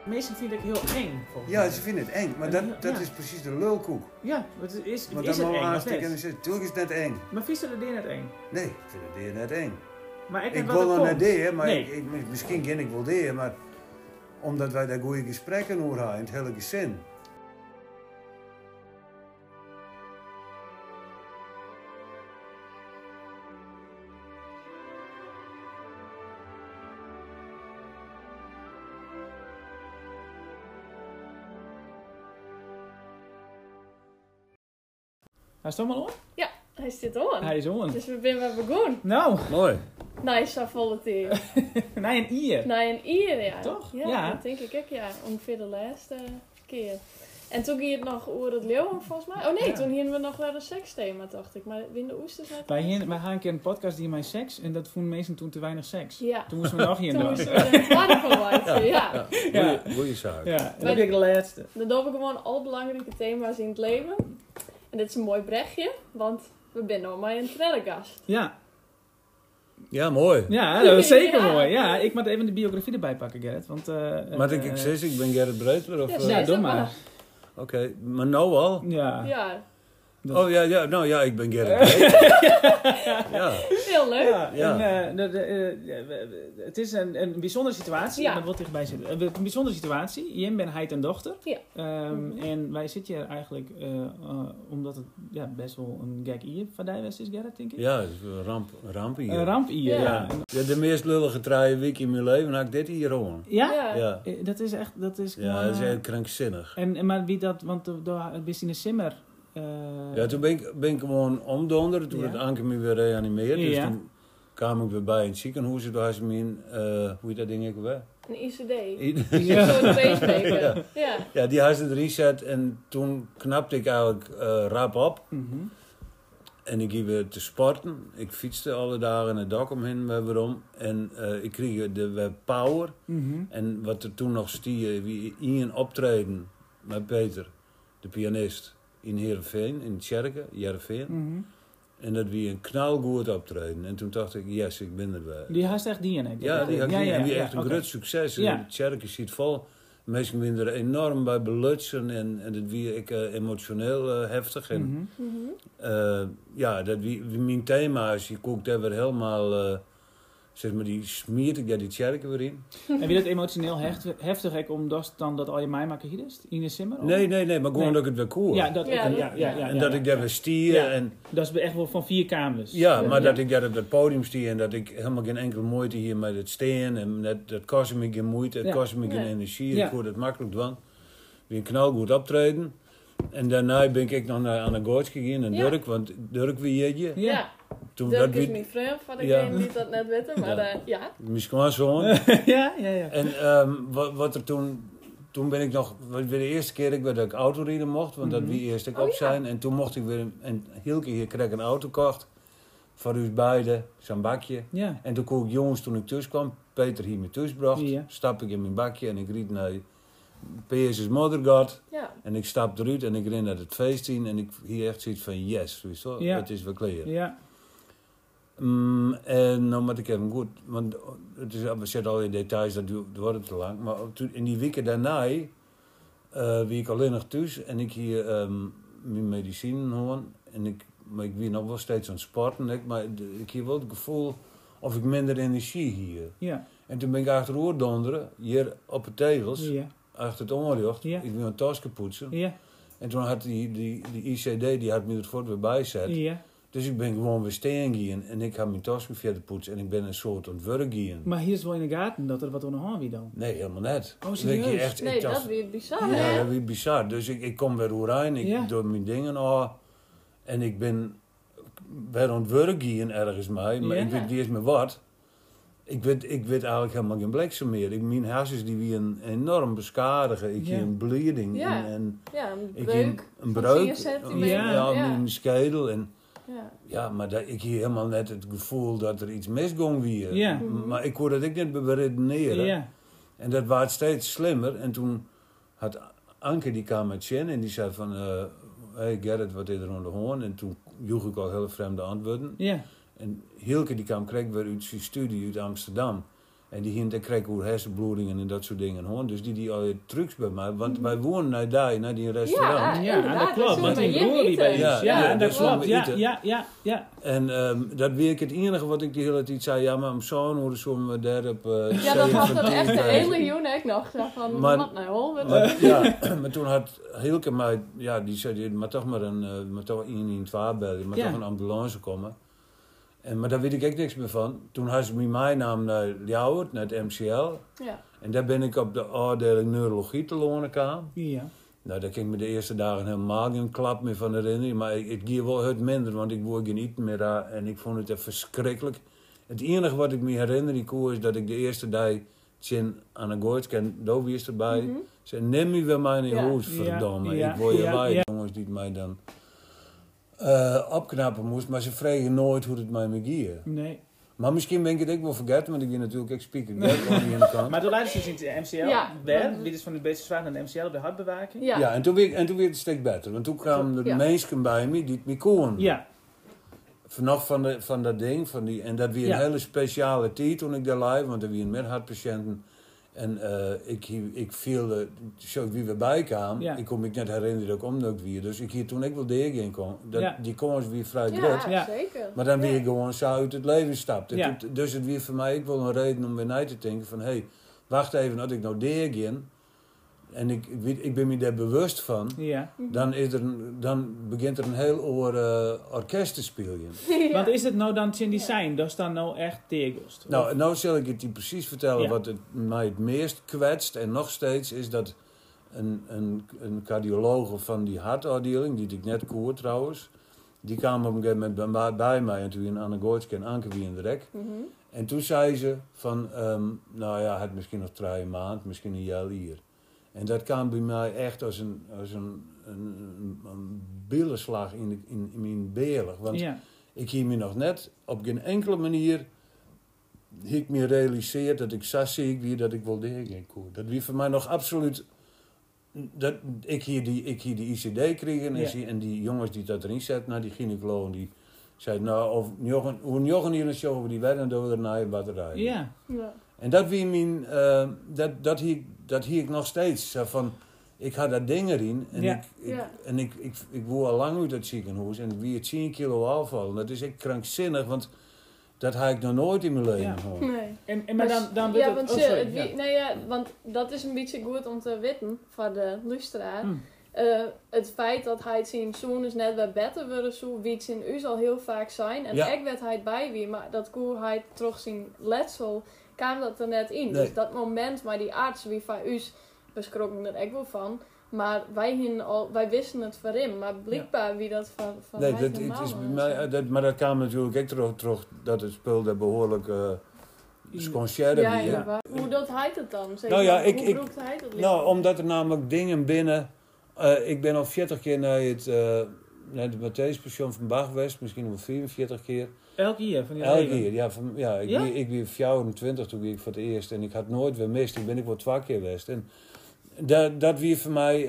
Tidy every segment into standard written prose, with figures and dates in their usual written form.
Mensen vinden het heel eng. Ja, ze vinden het eng, maar dat is precies de lulkoek. Ja, het is Want het dan eng, moet of aanstikken en net? dan zegt tuurlijk is het net eng. Maar vies er net eng? Nee, ik vind het hier net eng. Maar Ik wil er net deel, maar misschien ken ik wel deel, maar omdat wij daar goede gesprekken over hebben, in het hele gezin. Hij is toch maar on? Ja, hij zit on. Hij is on. Dus we zijn wel begonnen. Nou, Mooi. Nee, zo volle tijd. nee, een ier. Nee, een ier, ja. Toch? Ja, Ja. dat denk ik ook, ja. Ongeveer de laatste keer. En toen ging het nog over het leeuwen, volgens mij. Oh nee, Ja. toen gingen we nog wel een seksthema, dacht ik. Maar in de oesters net. Wij hadden een keer een podcast die mij seks en dat vonden mensen toen te weinig seks. Ja. Toen moesten we nog hier Toen doen. moesten we er een party van maken, ja. Ja. Goeie zaak. Ja, en dat heb ik de laatste. Dan doen we gewoon al belangrijke thema's in het leven. En dit is een mooi bregje, want we zijn nog maar een trellegast. Ja. Ja, mooi. Ja, dat is zeker Ja. mooi. Ja, ik moet even de biografie erbij pakken, Gerrit. Want, Maar ik zeg, ik ben Gerrit Breedler of... Ja, eh, Ja, Zeg doe maar. maar. Oké, maar nou al? Ja. Ja, Oh ja, nou ja, ik ben Gerrit Breedler. Ja. heel leuk. Ja, Ja. en, het is een bijzondere situatie. Ja. Dat wil dichtbij zitten. Een bijzondere situatie. Jim ben hij en dochter. Ja. En wij zitten hier eigenlijk omdat het best wel een gek ier van die is, Gerrit, denk ik. Ja, het is een ramp hier. Een ramp ier, Ja. ja. Ja, de meest lullige traaie week in mijn leven had ik dit hier gewoon. Ja? Ja. Ja, Dat is echt, dat is ja gewoon, dat is echt krankzinnig. maar wie dat, want het is in de simmer. Ja, toen ben ik gewoon omdonderd. Toen Ja. het Anke me weer reanimeerd. Dus Ja. toen kwam ik weer bij in het ziekenhuis. Toen had ze me in, hoe heet dat ding ook weer? Een ICD. Ja. Een soort pacemaker. Ja. Ja. Ja, die had ze erin gezet. En toen knapte ik eigenlijk rap op. Mhm. En ik ging weer te sporten. Ik fietste alle dagen het dak omheen, waarom. En ik kreeg de power. Mhm. En wat er toen nog stier, wie in een optreden met Peter, de pianist, in Heerenveen, in Tjerken, Heerenveen. Mhm. En dat wie een knalgoed optreden. En toen dacht ik, yes, ik ben erbij. Die haast echt die en ik. Ja, die had en die echt een oké. groot succes. Ja. Tjerken ziet vol. Mensen winnen er enorm bij belutsen. En dat wie ik emotioneel heftig. En Mhm. Mhm. dat wie mijn thema's, je kookt daar weer helemaal, zeg maar, die smeert ik daar die Tjerken weer in. Heb je dat emotioneel heftig omdat dan dat al je mij maken hier is? In de simmer? of? Nee, maar gewoon Nee. dat ik het weer koer. Ja, dat, Ja, En dat ik daar weer stier. Ja. En, Dat is echt wel van 4 kamers. ja, maar dat ik daar op dat podium stier en dat ik helemaal geen enkele moeite hier met het steen. En dat kost me geen moeite, het Ja. kost me geen Ja. energie. Ja. Ik hoor het makkelijk doen. Weer een knalgoed optreden. En daarna ben ik nog naar Anna Goorts gegaan en Ja. Dirk, want Dirk wie je. Ja. Toen Dirk dat is wie, mijn vriend, van Ja. degene die dat net weten. Maar Ja. ja. misschien zoon. ja. En wat er toen ben ik nog, weer de eerste keer dat ik autorijden mocht, want dat wie eerst ik Oh, op ja. zijn. En toen mocht ik weer, en Hielke hier kreeg een auto kocht, voor u beiden, zo'n bakje. Ja. En toen kon ik jongens, toen ik thuis kwam, Peter hier me thuis bracht, Ja. stap ik in mijn bakje en ik ried naar P.S.'s Mothergod. Ja. En ik stap eruit en ik ren naar het feest in en ik hier echt zoiets van yes, sowieso, Ja. het is wel klaar. Ja. En nou moet ik even goed, want het is, we zitten al in details, dat wordt het te lang. Maar in die weken daarna, wie ik alleen nog thuis en ik hier mijn medicijnen hoor. Maar ik ben nog wel steeds aan het sporten, maar ik heb wel het gevoel of ik minder energie hier. Ja. En toen ben ik achterover donderen, hier op de tegels, Ja. achter het onrecht. Ja. Ik ben een tasje poetsen. Ja. En toen had die ICD, die had me er voort weer bijzet. Ja. Dus ik ben gewoon weer steen gaan en ik heb mijn tasje verder poetsen en ik ben een soort aan het werk gaan. Maar hier is wel in de gaten dat er wat onderhand wie dan. Nee, helemaal net. Oh, Weet serieus? je, echt, Nee, ik dat dacht, weer bizar, ja, hè? dat weer bizar. Dus ik kom weer overeind, ik Ja. doe mijn dingen aan en ik ben weer aan het werk gaan ergens mee, maar Ja. ik weet niet eens meer wat. Ik weet eigenlijk helemaal geen bliksem meer. Mijn hersens die wie een enorm beschadigen. Ik Ja. heb een bleeding Ja. en Ja, een ik breuk. heb een van breuk 4 centimeter. Ja. op mijn schedel en Ja. ja, maar ik heb helemaal net het gevoel dat er iets misging weer. Ja. Maar ik hoorde dat ik niet beredeneren. Ja. En dat werd steeds slimmer. En toen had Anke, die kwam met Jen en die zei van... hey Gerrit, wat is er aan de hoorn? En toen joeg ik al hele vreemde antwoorden. Ja. En Hielke die kreeg weer uit zijn studie uit Amsterdam. En die kreeg ook hersenbloedingen en dat soort dingen. Hoor. Dus die al je trucs bij mij. Want wij wonen naar die restaurant. Ja, en dat klopt. Want maar die je broer die bij eten. is. Ja, en dat dat zullen klopt. we eten. Ja. En dat weet ik het enige wat ik de hele tijd zei. Ja, maar om zo'n hoe zullen we daar op Ja, dat was dan echt de hele Jonek nog. Zo van, Maar- wat nou hol? maar toen had Hilke mij, die zei, maar toch maar toch 112 bellen, maar Ja. toch een ambulance komen. Maar daar weet ik echt niks meer van. Toen had ze mij naam naar Ljouwert, naar het MCL. Ja. En daar ben ik op de afdeling neurologie te lonen gaan. Ja. Nou, daar ging ik me de eerste dagen helemaal geen klap meer van herinneren. Maar ik ging wel het minder, want ik word geen eten meer daar. En ik vond het echt verschrikkelijk. Het enige wat ik me herinner, die koer, is dat ik de eerste dag Tjen Anna Goorts ken, Dobie is erbij. Ze neem me weer mij in Ja. huis, verdomme. Ja. Ik word je Ja. bij, Ja. jongens, die het mij dan opknappen moest. Maar ze vregen nooit hoe het mij me ging. Nee. Maar misschien ben ik het ook wel vergeten, want ik ben natuurlijk ook speaker. Aan de kant. Maar toen leidde ze in de MCL. Ja. Dit is van de beetje zwaar naar de MCL, de hartbewaking. Ja. Ja, en toen werd het een stuk beter. Want toen kwamen de Ja. mensen bij me die het me kon. Ja. Vanaf van dat ding. En dat weer Ja. een hele speciale tijd toen ik daar live. Want er waren meer hartpatiënten. En ik viel, zo wie we bij kwamen. Ja. Ik kon me net herinneren dat ik omdukt weer. Dus ik hier toen ik wel in kon. Ja. Die kans weer vrij Ja, groot. Ja. zeker. Maar dan Ja. weer gewoon zo uit het leven stapt. Ja. Dus het weer voor mij ook wel een reden om weer na te denken van... Hé, wacht even, als ik nou deegin... En ik ben me daar bewust van... Ja. Dan begint er een heel oor orkest te spelen. Ja. Want is het nou dan in die zijn? Dat is dan nou echt tegelst? Nou zal ik het je precies vertellen. Ja. Wat het mij het meest kwetst en nog steeds is dat een cardiologe van die hartafdeling, die ik net koer trouwens, die kwam op een gegeven moment bij mij en toen in Anne Goortske en Anke wie in de rek. En toen zei ze van, nou ja, het misschien nog 3 maanden, misschien een jaar hier. En dat kwam bij mij echt als een billenslag in mijn belig. Want Ja. ik hier me nog net op geen enkele manier ik me realiseerd dat ik zo ziek wie dat ik wel degen kon. Dat wie voor mij nog absoluut dat ik hier die ICD kreeg en die jongens die dat erin zetten, nou die gynaecologen die zeiden nou hoe Jochen hier een show over die werden door de naaie batterij. Ja. Ja. En dat wie mijn dat hier ik nog steeds zo van ik had dat ding erin en ik woer al lang uit het ziekenhuis en wie het 10 kilo afvallen. Dat is echt krankzinnig, want dat had ik nog nooit in mijn leven Ja. gehad. Nee. Maar dan wordt ja, het... want, sorry, ja. want dat is een beetje goed om te weten voor de luisteraar. Mm. Het feit dat hij zijn zoon is net wat beter worden, zo wie het in u zal heel vaak zijn. En Ja. ik werd hij bij wie, maar dat koer hij terug zijn letsel, kwam dat er net in. Nee. Dus dat moment, maar die arts wie van u, we schrokken er ook wel van. Maar wij wisten het voor hem, maar blijkbaar wie dat van Nee, hij dat normaal het is bij was. mij, maar dat kwam natuurlijk ook terug dat het spul daar behoorlijk sconcière Ja, weer. ja. Hoe doet hij het dan? Zeg Nou ja, maar, ik- hoe broekt hij dat? Nou, omdat er namelijk dingen binnen. Ik ben al 40 keer naar het Matthäuspassion van Bach geweest, misschien wel 44 keer. Elke jaar van die Elke leven. keer, Ja? ik ben 24 toen ik voor het eerst en ik had nooit weer mist. Ik ben ik wel 2 keer geweest. En dat weer voor mij.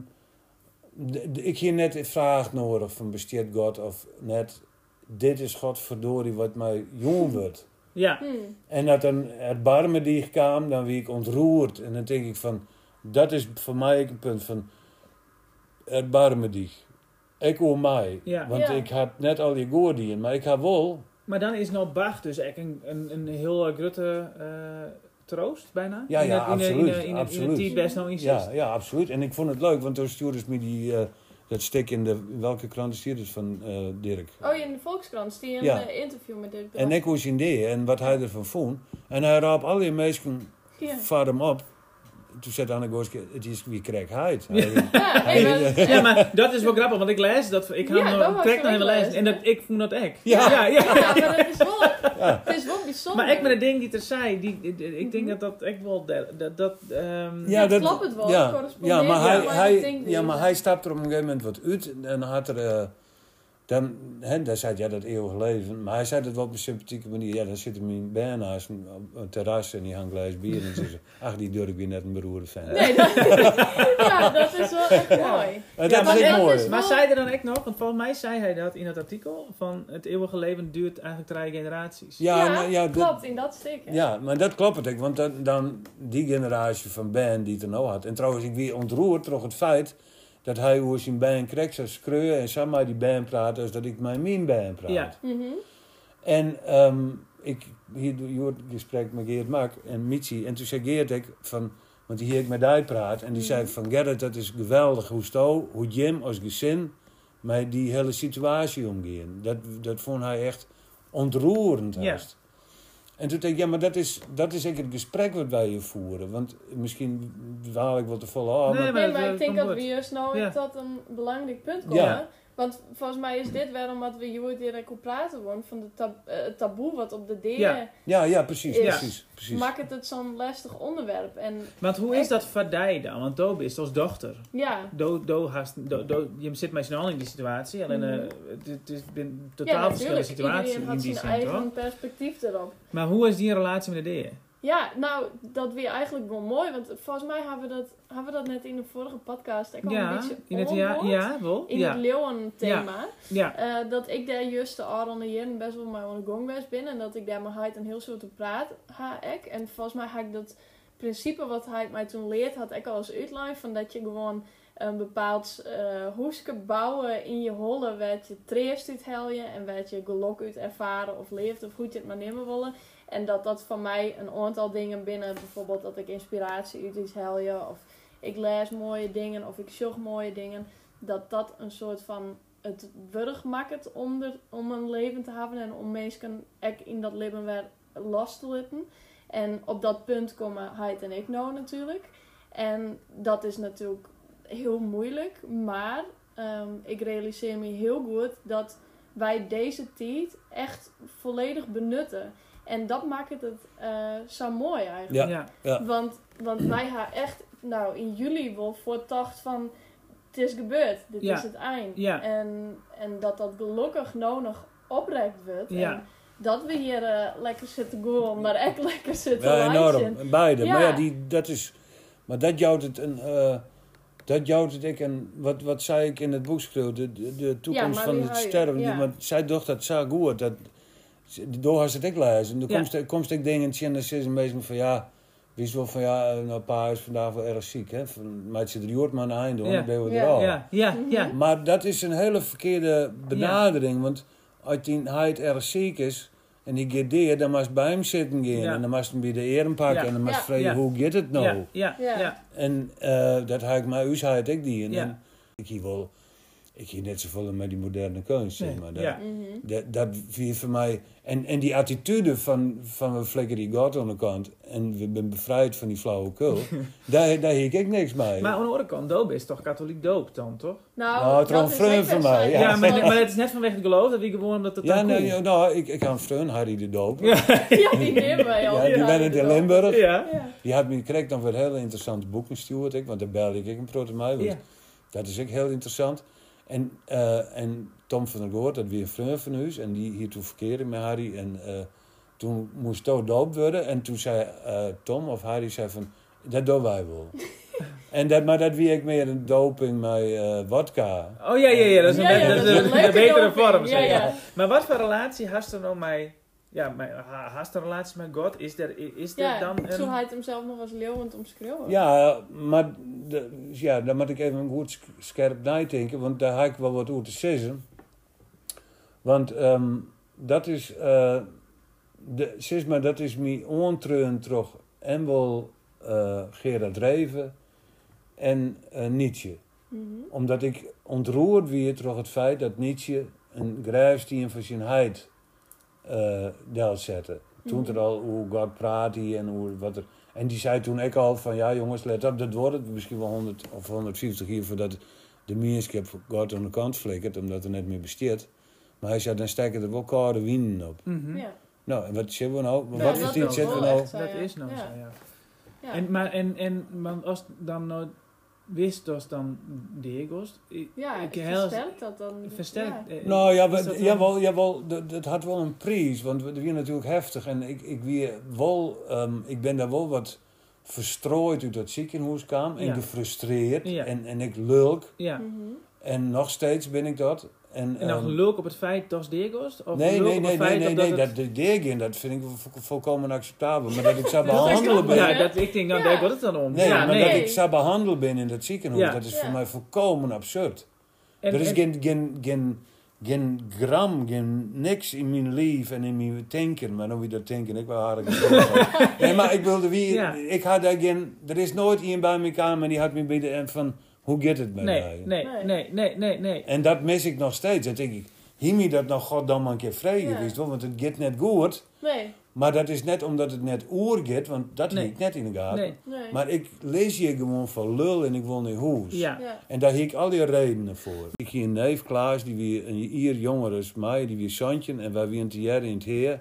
Ik hier net de vraag nodig van besteedt God of net. Dit is godverdorie wat mij jong wordt. Ja. En dat dan het barme die kwam, dan wie ik ontroerd. En dan denk ik van, dat is voor mij ook een punt van het barme die. Ik hoor mij. Ja. Want Ja. ik had net al die goordien, maar ik had wel. Maar dan is nou Bach dus echt een heel grote troost bijna. Ja, ja, absoluut, In absoluut. het die best nou in Ja, zit. ja, absoluut. En ik vond het leuk, want toen stuurde ze me dat stuk in welke krant is die dus van Dirk. Oh, in de Volkskrant, die een Ja. interview met Dirk de En ik was in die en wat hij ervan vond. En hij raap al die mensen Ja. vaar hem op. Toen zei Anne Goorske, het is wie krijgheid. Ja, nee, maar- Ja, maar dat is wel grappig, want ik lees dat. Ik ga Ja, hem dat nog was trek nog ik even lezen. lezen. En dat, ik vond dat echt. Ja. Ja. Ja, maar dat is wel, Ja. het is wel bijzonder. Maar ik met het ding die er zei, ik denk dat echt wel. Ja, dat klopt het wel, Ja, correspondeert ja, maar wel, maar ik denk hij niet. stapte er op een gegeven moment wat uit. En had er Dan zei hij, dat eeuwig leven. Maar hij zei dat wel op een sympathieke manier. Ja, dan zit hem in baan naast op een terras en die hangt glas bier. En zegt ach, die durk weer net een beroerde fan. Nee, dat is wel echt mooi. Dat Ja, is maar echt dat mooi. is wel- Maar zei er dan echt nog, want volgens mij zei hij dat in het artikel, van het eeuwige leven duurt eigenlijk 3 generaties. Ja, klopt, in dat stuk. hè. Ja, maar dat klopt ook. Want dan die generatie van Ben die het er nou had. En trouwens, ik weer ontroerd door het feit dat hij hoe zijn band kreeg, zo schreeuwen en samen met die band praat, als dat ik met mijn band praat. Ja. Mhm. En ik hier doe het gesprek met Geert Mak en Mitsi. En toen zei Geert ik van, want die hier ik met hij praat. En die zei van Gerrit, dat is geweldig hoe Jim als gezin met die hele situatie omgaan. Dat vond hij echt ontroerend. Ja. haast. En toen dacht ik, ja, maar dat is ook het gesprek wat wij hier voeren. Want misschien haal ik wat te volle af. Nee, Nee, dat maar ik denk komt dat goed. we juist nou Ja. tot een belangrijk punt komen. Ja. Want volgens mij is dit waarom wat we hier direct op praten worden van de taboe wat op de delen. Ja. Ja, precies, Ja. precies. Maakt het zo'n lastig onderwerp. En Want hoe is dat voor jou dan? Want Doe is als dochter. ja, Je zit met z'n allen in die situatie. Alleen Mhm. het is een ja totaal verschillende natuurlijk. situatie Iedereen in had die zijn zin, eigen toch? perspectief erop. Maar hoe is die relatie met de deer? Ja, nou, dat weer eigenlijk wel mooi. Want volgens mij hebben we dat net in de vorige podcast ook al een Ja, beetje in het wel. in Ja. het leeuwen-thema. Ja. Dat ik daar juist de Aron jaren best wel mee aan de gang geweest ben. En dat ik daar met hij een heel soort te praten ha ik. En volgens mij had ik dat principe wat hij mij toen leert, had ik al als uitline. Van dat je gewoon een bepaald hoeske bouwen in je holle. Waar je treest uit helje en waar je geluk uit ervaren of leeft. Of hoe je het maar nemen willen. En dat van mij een aantal dingen binnen. Bijvoorbeeld dat ik inspiratie uit iets helje. Of ik lees mooie dingen. Of ik zoek mooie dingen. Dat een soort van het wurg maakt om een leven te hebben. En om mensen ook in dat leven weer los te laten. En op dat punt komen hij en ik nou natuurlijk. En dat is natuurlijk heel moeilijk. Maar ik realiseer me heel goed dat wij deze tijd echt volledig benutten. En dat maakt het zo mooi eigenlijk. Ja. Want wij gaan echt in juli wel voordacht van het is gebeurd, dit Ja. is het eind. Ja. En dat gelukkig nou nog oprekt wordt. Ja. En dat we hier lekker zitten gaan, maar echt lekker zitten Ja, enorm. luisteren. Beide. Ja. Maar ja, dat is... Maar dat jouwt het een... dat jouwt het ik een... Wat zei ik in het boek schreeuw? De toekomst Ja, van Marie het Huijer, sterven. ja. Maar zij dacht dat zo goed. Door had ze het ook lezen. En Ja. dan komst ik dingen in en ze is een beetje van ja... Wist wel van ja, nou, pa is vandaag wel erg ziek. Hè? Maar het zit er jort maar aan het einde hoor. Ja. Dan ben je Ja. er al. Ja. Maar dat is een hele verkeerde benadering. Want als hij erg ziek is en die gaat daar, dan moest bij hem zitten gaan. Ja. En dan moest hem bij de eren pakken. Ja. En dan moest Ja. vragen, Ja. hoe gaat het nou? Ja. En dat had ik maar, u ik die. En Ja. dan, ik hier net zoveel met die moderne kunst, zeg Nee. maar. Ja. Dat viel voor mij... En die attitude van we flikken die God aan de kant en we zijn bevrijd van die flauwekul, daar heb ik niks mee. Maar aan de andere kant, Doop is toch katholiek doop dan, toch? Nou, het is wel een dat vreun ook van best mij, wel- Ja, maar het is net vanwege het geloof dat we gewoon omdat het ja, dan nee, cool. nou, ik had een vriend, Harry de Doop. Ja, die nemen wij al. Ja, die ben in Limburg. Ja. Ja. Die had me kreeg dan weer hele interessante boeken gestuurd, want daar belde ik een proto mee. Ja. Dat is ook heel interessant. En Tom van der Goort, dat weer een vriend van ons, en die hier toen verkeerde met Harry. En toen moest het doop worden. En toen zei Tom of Harry zei van, dat doen wij wel. Maar dat wie ik meer een doping met vodka. Oh ja, dat is een, Ja, dat dat is is een een leuke betere doping. vorm. Ja, zeg ja. maar. Maar wat voor relatie hast er nou met... Ja, hast een relatie met God? Is er dan zo een... hij het hem zelf nog als leeuwend omschreeuwen. Ja, maar daar moet ik even goed scherp nadenken, want daar heb ik wel wat over te zeggen. Want dat is, zeg maar, dat is mijn ontreun terug en wel Gerard Reven en Nietzsche. Mhm. Omdat ik ontroerd weer door het feit dat Nietzsche een grijfstien van zijn heid deel zette. Toen er al hoe God praat hij en hoe wat er. En die zei toen ook al van ja jongens, let op, dat wordt het misschien wel 100 of 150 jaar voordat de meerschap God aan de kant flikkert, omdat er net meer besteedt. Maar hij zei dan steken er wel koude winden op. Mhm. Ja. Nou, en wat zitten we nou? Ja, wat dat is dit? is Zitten we wel nou? echt zo. Dat ja. is nou Ja. zo, ja. Ja. Maar als dan nou wist dus dan deegost. Ja, ik versterkt dat dan. Versterkt. Ja. Nou ja, is dat jawel, dat had wel een prijs, want het was natuurlijk heftig. En ik ben daar wel wat verstrooid uit dat ziekenhuis kwam en Ja. gefrustreerd Ja. en ik lulk. Ja. Mhm. En nog steeds ben ik dat. En En dan leuk op het feit dat deegost? Of nee, leuk op het feit dat degen, dat vind ik volkomen acceptabel. Maar dat ik zou behandelen ben. Ja, ik denk, nou, daar gaat het dan om. Nee, ja, maar dat ik zou behandeld ben in dat ziekenhuis, Ja. dat is Ja. voor mij volkomen absurd. En- Er is en- geen gram, geen niks in mijn leven en in mijn denken. Maar dan wie dat denken, ik wel aardig. Nee, maar ik wilde Ja. ik had daar geen, er is nooit iemand bij me kamer en die had me bij de end van, hoe gaat het met mij? Nee. En dat mis ik nog steeds. Dat denk ik, hiermee dat nog goddamme een keer vrij Ja. geweest, want het gaat net goed. Nee, Maar dat is net omdat het net oer gaat, want dat Nee. liep net in de gaten. Nee. nee. Maar ik lees hier gewoon van lul en ik wil naar huis. Ja. Ja. En daar heb ik al die redenen voor. Ik hier een neef Klaas, die weer een jaar jonger is mij, die weer Santje. En wij weer een jaar in het Heer.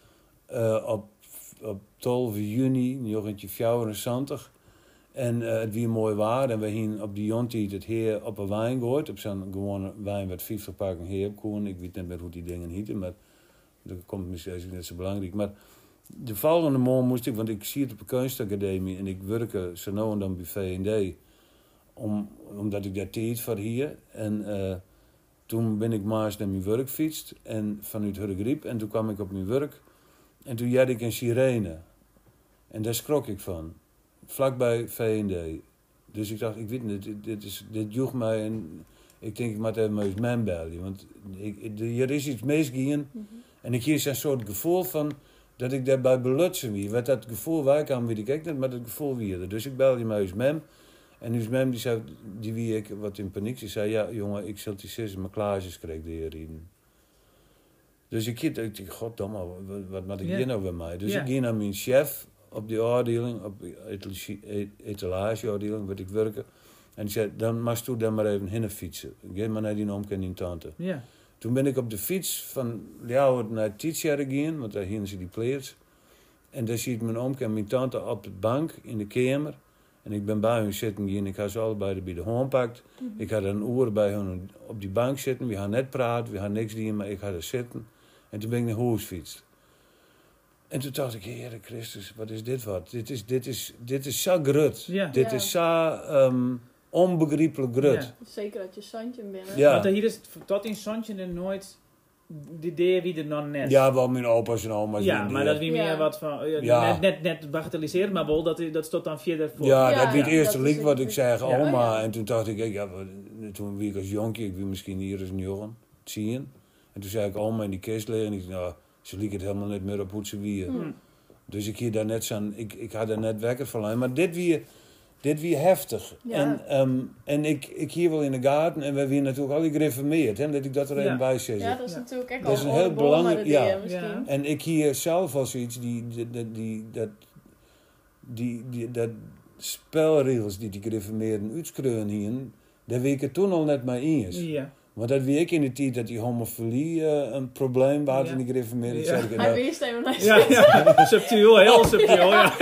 Op 12 juni 1974. En het weer mooi waar. En we gingen op die jontijd het Heer op een wijn gegooid. Op zo'n gewone wijn met 50 pakken Heer koen. Ik weet niet meer hoe die dingen hieten, maar dat komt misschien net zo belangrijk. Maar de volgende morgen moest ik, want ik zie het op de kunstacademie en ik werk zo nou en dan bij V&D. Omdat ik daar tijd voor hier. En toen ben ik maar eens naar mijn werk fietst. En vanuit Hurgriep. En toen kwam ik op mijn werk. En toen had ik een sirene. En daar schrok ik van. Vlakbij V&D. Dus ik dacht, ik weet niet, dit joeg mij. En ik denk, ik moet even met mijn bellen. Want er is iets misgegaan. Mhm. En ik hier een soort gevoel van dat ik daarbij belutsen wie. Wat dat gevoel waar kwam, weet ik niet, maar dat gevoel wie. Dus ik belde mij eens mem. En dus mem die zei, die wie ik wat in paniek, die zei, ja jongen, ik zal die zus mijn klaasjes krijgen de hierin. Dus ik dacht, goddomme, wat moet ik hier nou bij mij? Dus Ja. ik ging naar mijn chef op die afdeling, op de etalageafdeling, waar ik werken. En die zei, dan mag je dan maar even heen fietsen. Ga maar naar die omke en die tante. Ja. Toen ben ik op de fiets van Ljouwert naar Titia gegaan, want daar hingen ze die pleers. En daar ziet mijn oom en mijn tante op de bank in de kamer. En ik ben bij hun zitten gegaan, ik had ze allebei bij de hand gepakt. Ik had een uur bij hun op die bank zitten, we gaan net praten, we gaan niks doen, maar ik had er zitten. En toen ben ik naar huis gefietst. En toen dacht ik, Heere Christus, wat is dit wat? Dit is zo grut. Ja. Dit Ja. is zo onbegrijpelijk grut. Ja. Zeker dat je Santje binnen. Ja. Want hier is tot in Santje er nooit de idee wie er nog net. Ja, wel mijn opa's en oma's. Ja, die maar dat is niet Ja. meer wat van. Ja. Net bagatelliseren, maar wel dat stond dan verder voor. Ja, Ja, dat wie het ja, eerste dat is lied wat het. ik zei, Ja. oma. Oh, ja. En toen dacht ik, ja, toen wie ik als jonkje, ik wie misschien hier eens een jongen, zien. En toen zei ik oma in die kist liggen en ik zei, nou, ze liep het helemaal niet meer op hoe ze wie. Dus ik hier daar net zo'n, ik had er net wekker van. Maar dit wie heftig. Ja. En ik hier wel in de gaten en we weer natuurlijk al die gereformeerd, hè, dat ik dat er Ja. even bij zeg. Ja, dat is natuurlijk echt Dat is al een heel belangrijk- ja. ja. Misschien. Ja. En ik hier zelf als iets dat spelregels die gereformeerden uitskreun hier, daar weet ik het toen al net mee eens. Ja. Want dat weet ik in de tijd dat die homofilie een probleem was Ja. in de gereformeerden. Ja. Zeg ik, Hij nou, wist even naar Ja. Subtiel, heel subtiel, ja.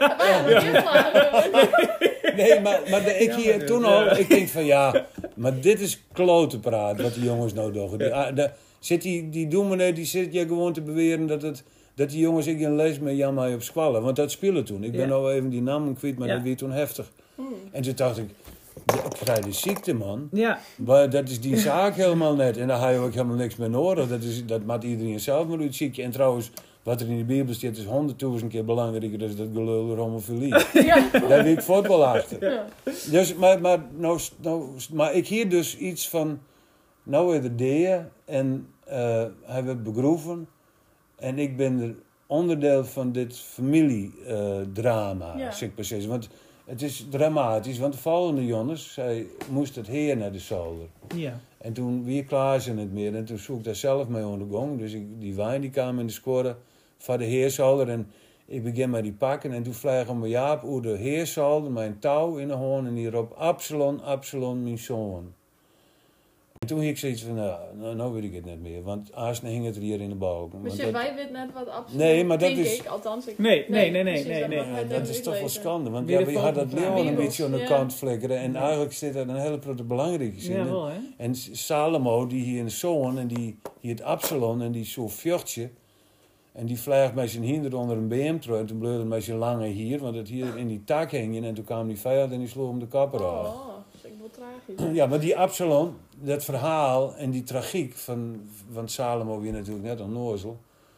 nee, maar ik Ja, hier maar toen dus, al, ja. ik denk van ja, maar dit is klote praat wat die jongens nou doen. Die dominee die zit je gewoon te beweren dat die jongens ik een les met Jan mij op squallen. Want dat speelde toen. Ik ben Ja. nou even die naam kwijt, maar Ja. dat werd toen heftig. En toen dacht ik krijg de ziekte man. Ja. Maar dat is die zaak helemaal net. En daar ga je ook helemaal niks meer nodig. Dat maakt iedereen zelf maar uitzieken. En trouwens, wat er in de Bijbel staat is 100.000 keer belangrijker dan dat gelul over homofilie. Ja. Daar weet ik voetbal achter. Ja. Dus, maar ik hier dus iets van, nou weer de deer en hij werd begroeven. En ik ben er onderdeel van dit familiedrama, Ja. zeg ik precies. Want het is dramatisch, want de volgende jongens, zij moest het heer naar de zolder. Ja. En toen weer klaar ze het meer. En toen zoek ik daar zelf mee aan de gang. Dus die wijn die kwam in de score van de heerzolder. En ik begin met die pakken. En toen vliegen we Jaap over de heerzolder met een touw in de hand. En hierop Absalon, Absalon, mijn zoon. Toen had ik zoiets van, nou weet ik het niet meer. Want Aarsen hing het er hier in de balken. Dus wij weten net wat absoluut. Nee, maar dat denk is... ik, althans. Ik, Nee. Dat is toch wel schande. Want Weer de we hadden het volgende Leeuwen een vraag. beetje aan de Ja. kant flikkeren. En eigenlijk zit er een hele belangrijke zin Ja, in. wel hè. En Salomo, die hier een zoon, en die het Absalom, en die zo vjochtje. En die vliegt met zijn hinder onder een BM terug. En toen bleef het met zijn lange hier, want het hier in die tak hing je. En toen kwam die vijand en die sloeg hem de kapper af. Oh, dat is echt wel tragisch. Ja, maar die Absalom, dat verhaal en die tragiek van Salomo, weer natuurlijk net onnozel.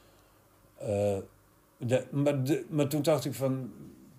Maar toen dacht ik van...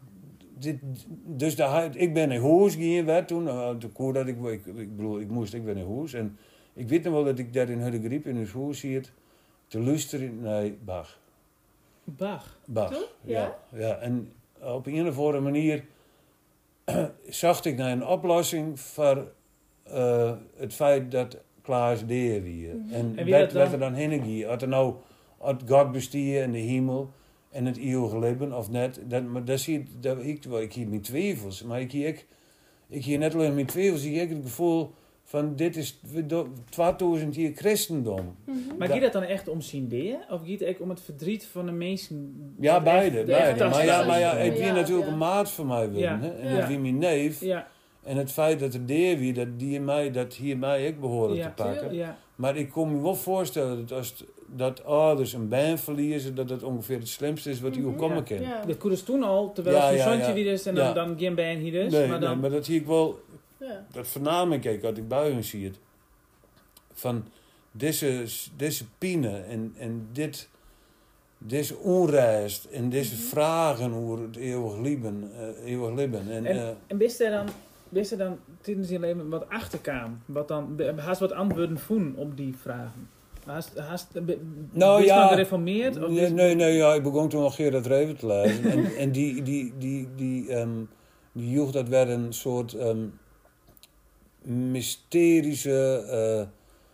ik ben in huis gegaan toen. Voordat ik bedoel, ik ben in huis. En ik weet nog wel dat ik daar in Huddegriep in het huis zit te luisteren naar Bach. Bach. Toen? Ja. En op een of andere manier zag ik naar een oplossing voor het feit dat Klaas deer wie. En wie wat dat dan? er dan heen ging. Had er nou had God bestier en de hemel en het eeuwige leven of net. Maar dat zie je, ik hier mijn twijfels. Maar ik hier net alleen mijn twijfels. Ik heb het gevoel van dit is 2000 jaar christendom. Maar gaat dat dan echt om zijn deer? Of gaat het echt om het verdriet van de mensen? Ja, beide. echt Maar ja, fantastisch. het wie natuurlijk een maat van mij wil. Ja. Hè? En Ja. dat wie mijn neef. Ja, En het feit dat er deer wie, dat hier mij ook behoren Ja, te pakken. ja. Maar ik kon me wel voorstellen dat ouders een baan verliezen, dat dat ongeveer het slimste is wat je ook komen kan. Ja. Dat kon dus toen al, terwijl Ja, zijn ja, zoontje ja. weer is en Ja. dan geen band hier is. Nee, maar dan... maar dat zie ik wel, Ja. dat vernam ik wat ik bij hun zie het. Van deze pine en deze onrust en deze vragen over het eeuwig leven. En wist er dan tijdens je leven wat achterkwam? Haast wat antwoorden voelen op die vragen? Nou, wist ja. dan gereformeerd? Of Nee, ja, ik begon toen al Gerard Reven te lezen. en die joeg, dat werd een soort mysterische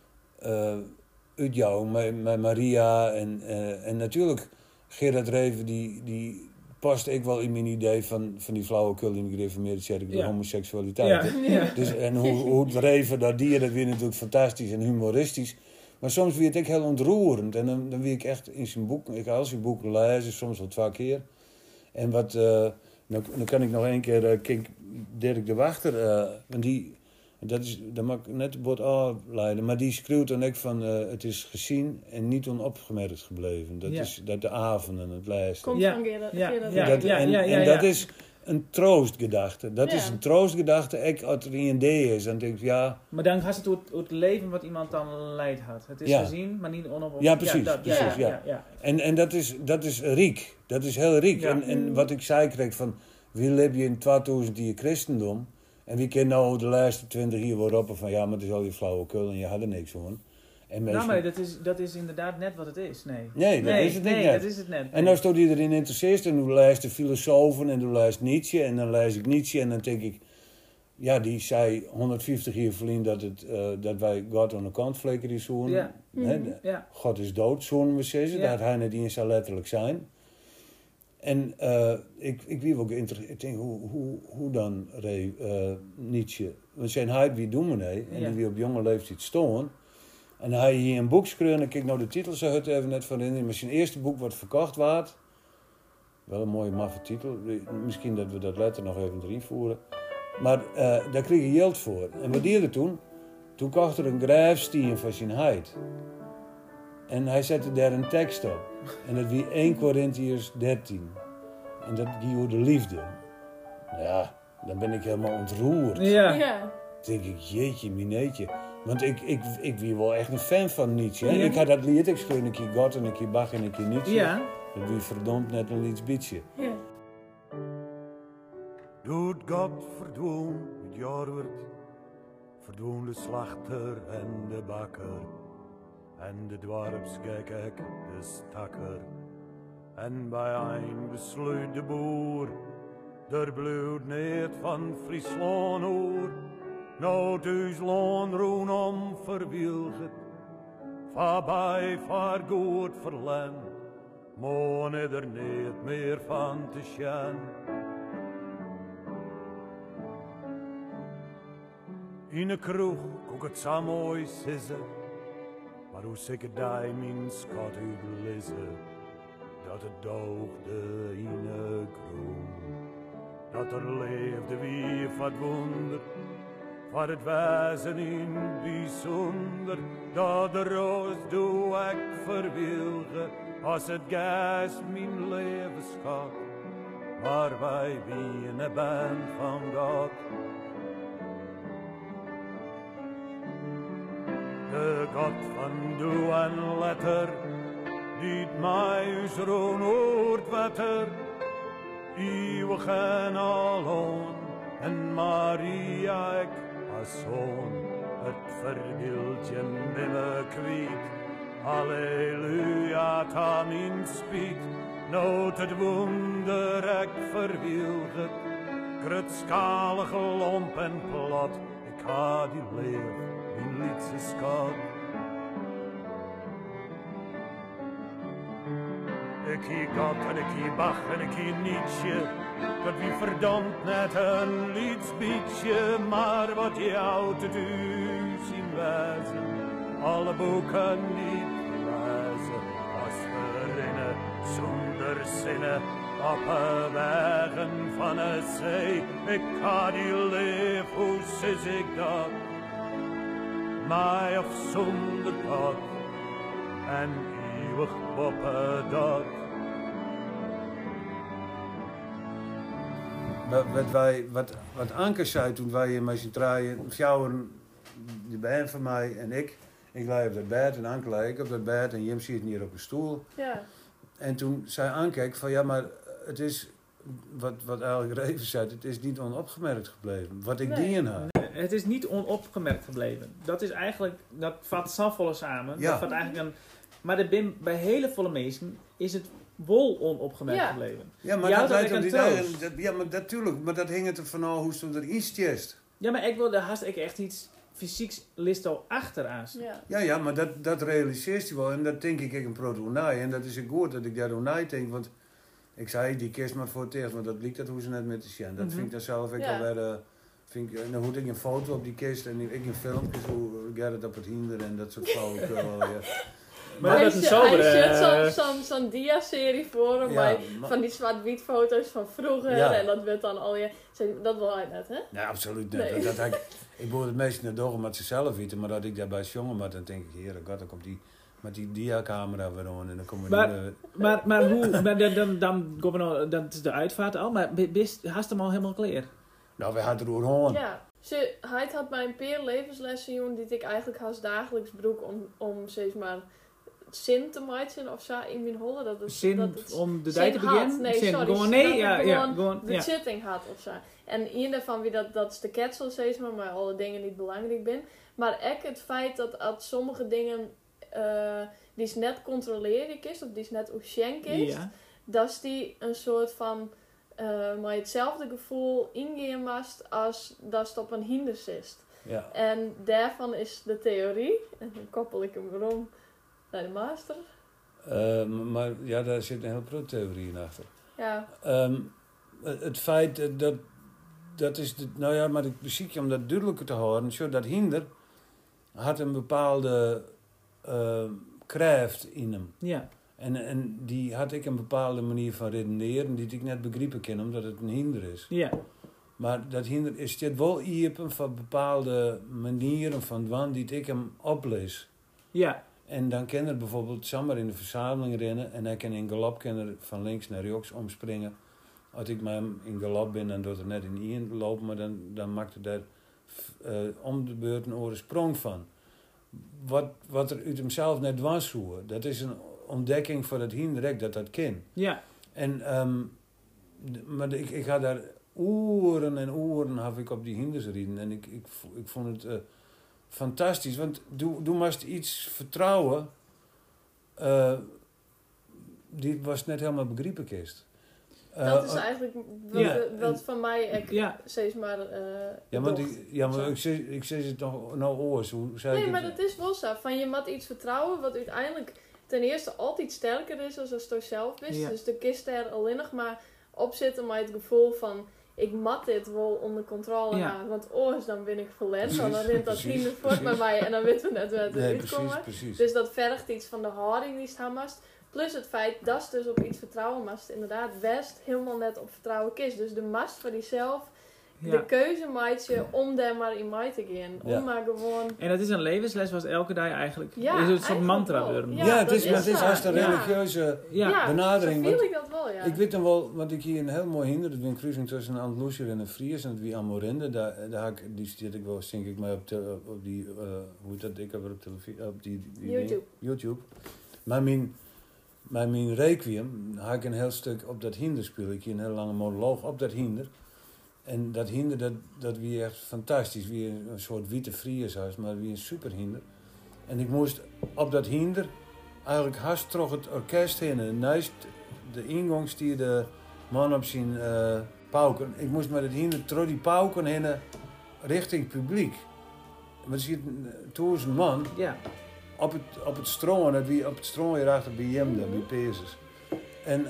uitjouwing met Maria. En natuurlijk, Gerard Reven, die past ik wel in mijn idee van die flauwekul in de gereformeerde kerk, de Ja. homoseksualiteit. Ja. Dus, en hoe het Reven dat dat weer natuurlijk fantastisch en humoristisch. Maar soms werd ik heel ontroerend. En dan wie ik echt in zijn boek... Ik ga al zijn boeken lezen, soms wel 2 keer. En wat... dan kan ik nog 1 keer... Dirk de Wachter... want dat mag ik net het woord aanleiden. Maar die schreeuwt dan ook van... het is gezien en niet onopgemerkt gebleven. Dat Ja. is dat de avonden, het lijsten. Komt Ja. van Gerard. Ja. Gerard Ja. Reven. En dat is een troostgedachte. Dat Ja. is een troostgedachte. Ik als er een idee is. Dan denk ik, ja... Maar dan gaat het het leven wat iemand dan leidt had. Het is Ja. gezien, maar niet onopgemerkt. Ja, precies, precies, ja. En dat is riek. Dat is heel riek. Ja. En wat ik zei kreeg van... Wie leef je in 2000 jaar christendom? En wie kent nou de laatste 20 jaar waarop van... Ja, maar het is al die flauwekul en je had er niks van. En Nou, maar dat is inderdaad net wat het is. Nee, dat is het niet net. dat is het net. En nou stond iedereen interesseert en dan leest de filosofen en dan leest Nietzsche en dan lees ik Nietzsche en dan denk ik, ja, die zei 150 jaar geleden dat wij God aan de kant flikkeren zoen. Ja. Ja. God is dood, zoen we zeggen. Ja. Dat hij niet eens zou letterlijk zijn. En ik wie ook ik denk, hoe dan Nietzsche? Want zijn hij wie dominee en Ja. die wie op jonge leeftijd stonden. En hij hier een boek schreeuwen, en kijk nou de titel zo het even net van in. Maar zijn eerste boek wat verkocht waard. Wel een mooie maffe titel. Misschien dat we dat later nog even erin voeren. Maar daar kreeg hij geld voor. En wat deed hij toen? Toen kocht er een grijfsteen van zijn huid. En hij zette daar een tekst op. En dat wie 1 Korintiërs 13. En dat ging over de liefde. Nou ja, dan ben ik helemaal ontroerd. Ja. Ja. Dan denk ik, jeetje, mineetje. Want ik wie wel echt een fan van Nietzsche. Hè? Ja. Ik had dat lied, ik schreef een keer God en een keer Bach en een keer Nietzsche. Ja. Dat wie verdomd net een liedje. Ja. Doet God verdwoen het jaar wordt, verdwoen de slachter en de bakker, en de dwarpsgek de stakker. En bij een besluit de boer, der bloed niet van Friesland hoor, nou Duitsland rondom verwilget, voorbij vaar goed verland, moon er niet meer van te staan. In een kroeg koek het zo mooi sissen, maar hoe zeker die mijn schat uitlissen, dat het doogde in een kroeg. Dat er leefde wie wat wonder, wat het wezen in bijzonder, dat de roos doe ik verwilgen, als het gas mijn leven schat. Maar wij wie een band van God. De God van doe en letter, die mij ons roon hoort wetter, eeuwig en alom, en Maria ik als zoon, het vergiltje nimmer kwiet. Halleluja, ta mijn spiet, nood het wonder ik verwilget, krutskalig lomp en plat, ik ha die leer, mijn liedse schat. Ik hier God en ik hier Bach en ik hier Nietzsche, dat wie verdomd net een liedspietje, maar wat jou te doen zien wijzen, alle boeken niet lezen, als verinnen zonder zinnen, op de wegen van de zee, ik ga die leef, hoe zus ik dat, mij of zonder God, en eeuwig boppen dat. Wat Anke zei toen wij hier met z'n draaien, fjouwen, die band van mij en ik lag op dat bed en Anke lag op dat bed en Jim zit hier op een stoel. Ja. En toen zei Anke van ja, maar het is, wat eigenlijk Reven zei, het is niet onopgemerkt gebleven. Wat ik dien had. Nee, het is niet onopgemerkt gebleven. Dat is eigenlijk, dat vat Sanvolle samen. Ja. Dat vat eigenlijk maar bij hele volle mensen is het wel onopgemerkt gebleven. Ja, maar Ja, dat dat leidt ik om een die troost. ja, maar natuurlijk, maar dat hing er vanaf hoe ze er iets tjest. Ja, maar ik wilde haast ik echt iets fysieks list al achteraan. Ja. Ja, maar dat realiseert je wel en dat denk ik een protonij. En dat is ook goed dat ik daar onij denk, want ik zei die kist maar voor het eerst, maar dat liep dat hoe ze net met de Sjan. Dat vind ik dan zelf ook alweer, dan hoorde ik een foto op die kist en ik een filmpje hoe Gerrit op het hinder en dat soort fouten. Maar dat is een sobere... Hij zet zo'n dia-serie voor hem, Ja, van die zwart-wit foto's van vroeger. Ja. En dat werd dan al je... Dat wil hij net, hè? Nee, absoluut niet. Nee. Ik boorde het meest naar door omdat ze zelf weten, maar dat ik daarbij jongen, maar dan denk ik, heer, god, dan komt die met die dia-camera weer aan en dan komen Maar hoe... Dan komen we nou... Dat is de uitvaart al, maar hast hem al helemaal klaar? Nou, we hadden er gewoon. Ja. Hij had mij een paar levenslessen, jongen, die ik eigenlijk haast dagelijks broek om zeg maar zin te maken of zo in mijn holle. Dat het, Zin dat het om de zin tijd te beginnen? had. Nee, Zin. sorry. Gewoon, dat nee, het gewoon de zitting had of zo. En een daarvan wie dat is de ketsel zeg maar alle dingen niet belangrijk ben. Maar ook het feit dat als sommige dingen die is net controleren is of die is net ocean is, Ja. dat die een soort van maar hetzelfde gevoel ingaan mast als dat het op een hinder zit. Ja. En daarvan is de theorie, en dan koppel ik hem weer naar de master. Maar ja, daar zit een hele pro-theorie in achter. Ja, Het feit dat is, nou ja, maar ik beziek je om dat duidelijker te houden, zo dat hinder had een bepaalde kracht in hem. Ja. En die had ik een bepaalde manier van redeneren die ik net begrepen ken, omdat het een hinder is. Ja. Maar dat hinder is dit wel iepen van bepaalde manieren van dwan die ik hem oplees. Ja. En dan kan er bijvoorbeeld samen in de verzameling rennen en hij kan in galop van links naar rechts omspringen. Als ik met hem in galop ben, dan doet er net in één lopen, maar dan maakt het daar om de beurt een oren sprong van. Wat er uit hemzelf net was hoe. Dat is een ontdekking voor het hinder dat kan. Ja. En, maar ik ga daar uren en uren heb ik op die hinders rijden. En ik vond het fantastisch. Want du moest iets vertrouwen die was net helemaal begrepen kist. dat is eigenlijk wat van mij steeds maar ik zeg het nog nou oors. Hoe zei nee, ik maar het? dat is wel zo. Van je moet iets vertrouwen wat uiteindelijk ten eerste altijd sterker is als je zelf bent. Ja. Dus de kist er alleen nog maar op zitten met het gevoel van ik mat dit wel onder controle Ja. aan. Want oors dan ben ik verlend. Precies, Dan rent dat precies, hinder voort met mij en dan weten we net waar het Nee, uitkomen. precies. Dus dat vergt iets van de houding die je mast. Plus het feit dat ze dus op iets vertrouwen mast. Inderdaad, best helemaal net op vertrouwen kiest. Dus de mast voor diezelf de keuze maakt je om daar maar in mee te gaan. Ja. Om maar gewoon... En dat is een levensles was elke dag eigenlijk. Ja, is het een soort eigenlijk mantra wel. worden. Ja, Het is dat is haast een waar. religieuze Ja. benadering. Zo Want viel ik dat wel, ja. ik weet dan wel, want ik hier een heel mooi hinder. Dat is een kruising tussen een Andalusiër en een Fries. En dat wie Amorinde. Die zit ik wel, denk ik, maar op die, hoe heet dat, ik heb er op televisie, op die YouTube. ding, YouTube. Maar mijn requiem, had ik een heel stuk op dat hinder speel. Ik hier een heel lange monoloog op dat hinder. En dat hinder, dat wie echt fantastisch. Wie een soort witte Fries was, maar wie een super hinder. En ik moest op dat hinder eigenlijk haast terug het orkest heen. En naast de ingang stier de man op zijn pauken. Ik moest met het hinder terug die pauken heen richting publiek. Maar er zit 1000 man Ja. op het stroom. Dat wie op het stroom hierachter bij hem, bij Pezes. En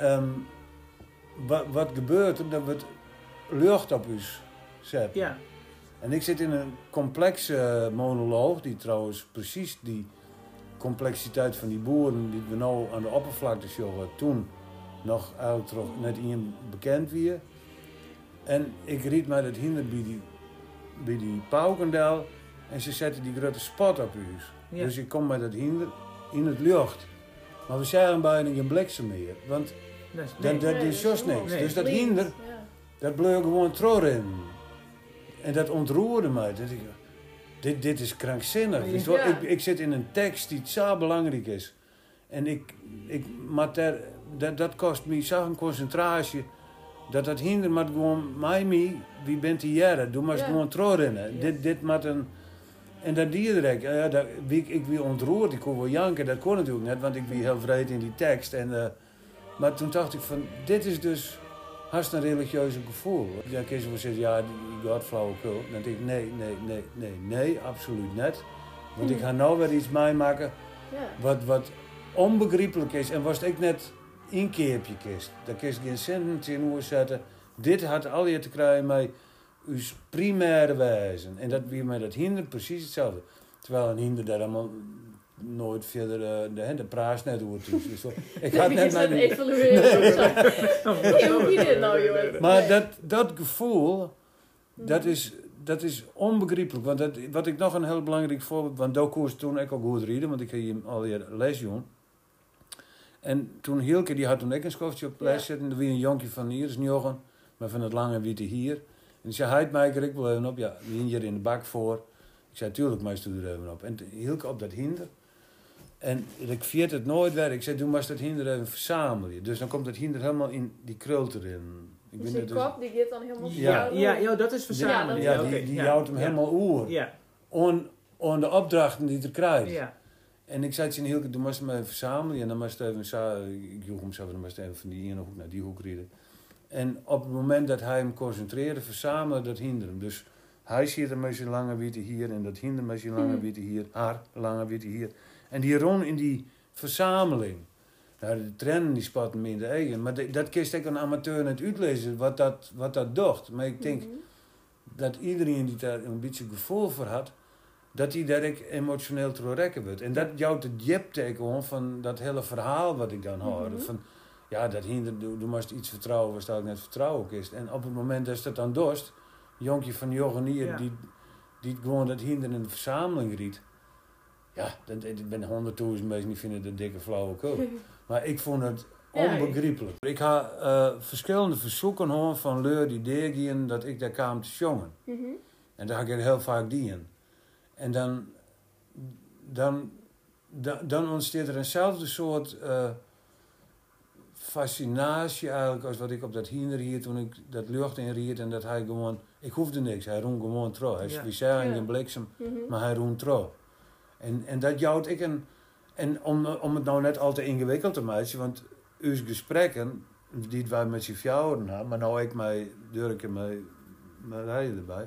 wat gebeurt er? Dat wordt lucht op u zet. Ja. En ik zit in een complexe monoloog, die trouwens precies die complexiteit van die boeren die we nou aan de oppervlakte sjoggen, toen nog eigenlijk toch net in bekend wie. En ik riet mij dat hinder bij die Paukendel en ze zetten die grote spot op u. Ja. Dus ik kom met dat hinder in het lucht. Maar we zagen bijna geen bliksem meer, want dat is juist niks. Nee. Dus dat Lief, hinder, ja. dat bleef gewoon trorren. En dat ontroerde mij. Dat dit is krankzinnig. Weet je wel? Ja. Ik zit in een tekst die zo belangrijk is. En maar dat kost me zo'n concentratie. Dat hinder maar gewoon mij, wie bent die jaren? Doe maar eens Ja. gewoon trorren. Ja. Dit moet een... En dat die direct, ik wie ontroerd, ik kon wel janken, dat kon natuurlijk net, want ik wie heel vreed in die tekst. Maar toen dacht ik van, dit is dus haast een religieuze gevoel. Ja, kun je wel zeggen, ja, die gaat flauwekul. Dan denk ik, nee, absoluut niet. Want ik ga nou weer iets meemaken Ja. wat onbegrijpelijk is. En was het ik net een keerpje kist. Daar kist geen sentence in hoe zetten. Dit had al je te krijgen met uw primaire wijzen. En dat wie mij dat hinder precies hetzelfde. Terwijl een hinder daar allemaal nooit verder de praat net hoe het is. Dus ik had net dat mijn... evalueren. Hoe moet je dit nou, jongen? Maar dat gevoel, dat is onbegrijpelijk. Want wat ik nog een heel belangrijk voorbeeld... Want daar koos toen ik ook goed rijden, want ik heb hier al je les doen. En toen Hielke, die had toen ik een schofje op les zitten. En er was een jonkje van hier, is Jochen, maar van het lange witte hier. En die zei, hij mij er ik wel even op. Ja, wie hier in de bak voor. Ik zei, tuurlijk, maar stuur er even op. En Hielke op dat hinder. En ik viert het nooit weer. Ik zei, doe maar dat hinder even verzamelen. Dus dan komt dat hinder helemaal in die krult erin. Ik Dus weet die niet, kop, die gaat dan helemaal... Ja, dat is verzamelen. Ja, Ja, die houdt hem helemaal oer. Ja. On de opdrachten die hij krijgt. Ja. En ik zei tegen Hielke, doe maar eens even verzamelen. En dan moest even, ik joeg hem zo, dan moest even van die ene hoek naar die hoek rijden. En op het moment dat hij hem concentreerde, verzamelen, dat hinderde hem. Dus hij ziet er met zijn lange witte hier en dat hinder met zijn lange witte hier. Haar lange witte hier. En die ron in die verzameling. Nou, de trainen die spatten me in de eigen. Maar dat kist ik een amateur net uitlezen wat dat docht. Maar ik denk dat iedereen die daar een beetje gevoel voor had, dat hij daar ook emotioneel terugrekken wordt. En dat jouwt het jepte gewoon van dat hele verhaal wat ik dan hoorde. Van, ja, dat hinder, du moest iets vertrouwen was dat ik net vertrouwen kist. En op het moment dat dat dan dorst, jonkje van Jochenier, die gewoon dat hinder in de verzameling riet. Ja, ik ben 100.000 mensen die vinden dat dikke flauwekul. Maar ik vond het onbegrijpelijk. Ik had verschillende verzoeken hoor van leur die deegien dat ik daar kwam te jongen. En daar had ik heel vaak die in. En dan ontstaat er eenzelfde soort fascinatie eigenlijk als wat ik op dat hinder hier toen ik dat lucht in riet en dat hij gewoon, ik hoefde niks, hij roen gewoon trouw. Hij zei geen bliksem, maar hij roen trouw. En dat jouwt ik en om het nou net al te ingewikkeld te maken, want uw gesprekken die wij met z'n vrouwen hadden, maar nou ik mij Dirk en mij rijden erbij.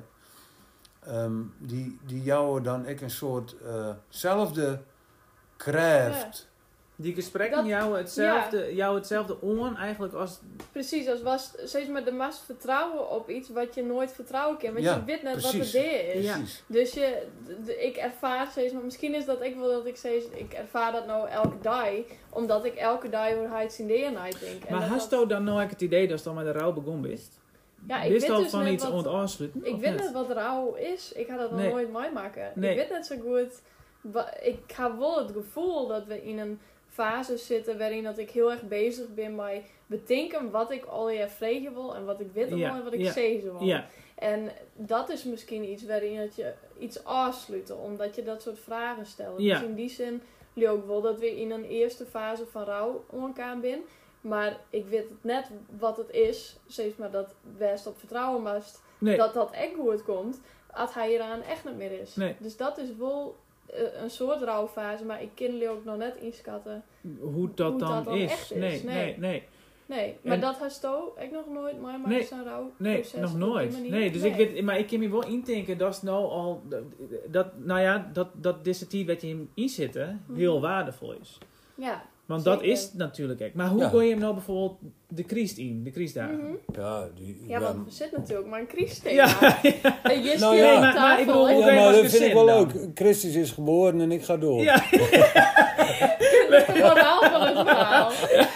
Die jouwen dan ik een soort zelfde kracht Die gesprekken Dat- jou hetzelfde on eigenlijk als... Precies, als was steeds maar de mast vertrouwen op iets wat je nooit vertrouwen kan. Want Ja, je weet net precies. wat het deel is. Ja. Precies. Dus ik ervaar steeds, maar misschien is dat ik wel dat ik ervaar dat nou elke dag, omdat ik elke dag hoe hij het zien denk. En Maar dat hast dat- je dan nou het idee dat je dan met de rouw begon bist? Ja, ik Wist weet al dus van net iets wat- om het afsluiten? Ik of weet net? net wat rouw is. Ik ga dat nog Nee. nooit meemaken. Nee. Ik weet net zo goed. Ik heb wel het gevoel dat we in een fase zitten waarin dat ik heel erg bezig ben met bedenken wat ik alweer vregen wil en wat ik weet wil en wat ik zeggen wil. Ja, En dat is misschien iets waarin dat je iets afsluit, omdat je dat soort vragen stelt. Ja. Dus in die zin leuk ook wel dat we in een eerste fase van rouw omgaan zijn. Maar ik weet het net wat het is, steeds maar dat best op vertrouwen mast, nee. dat echt goed komt, als hij eraan echt niet meer is. Nee. Dus dat is wel een soort rouwfase, maar ik kan ook nog net inschatten. Hoe dat hoe dan dat dan is. echt is. Nee, Nee. nee. Nee, maar En- dat heeft ik nog nooit maar Nee. zo'n rouw. Nee, nog nooit. Nee, dus ik weet, maar ik kan me wel indenken dat is nou al, dat deze tijd wat je hem inzitten heel waardevol is. Ja. Want Zeker. dat is het natuurlijk ook. Maar hoe Ja. gooi je hem nou bijvoorbeeld de crisis in, de crisisdagen? Mhm. Ja, Ja, want er zit natuurlijk maar een crisis Ja, En je Nou stilt ja. op Maar tafel. ik bedoel, en- hoe ja, ben je maar als dat vind ik gezin wel dan? leuk. Christus is geboren en ik ga door. Ja, Dat is de moraal van het verhaal.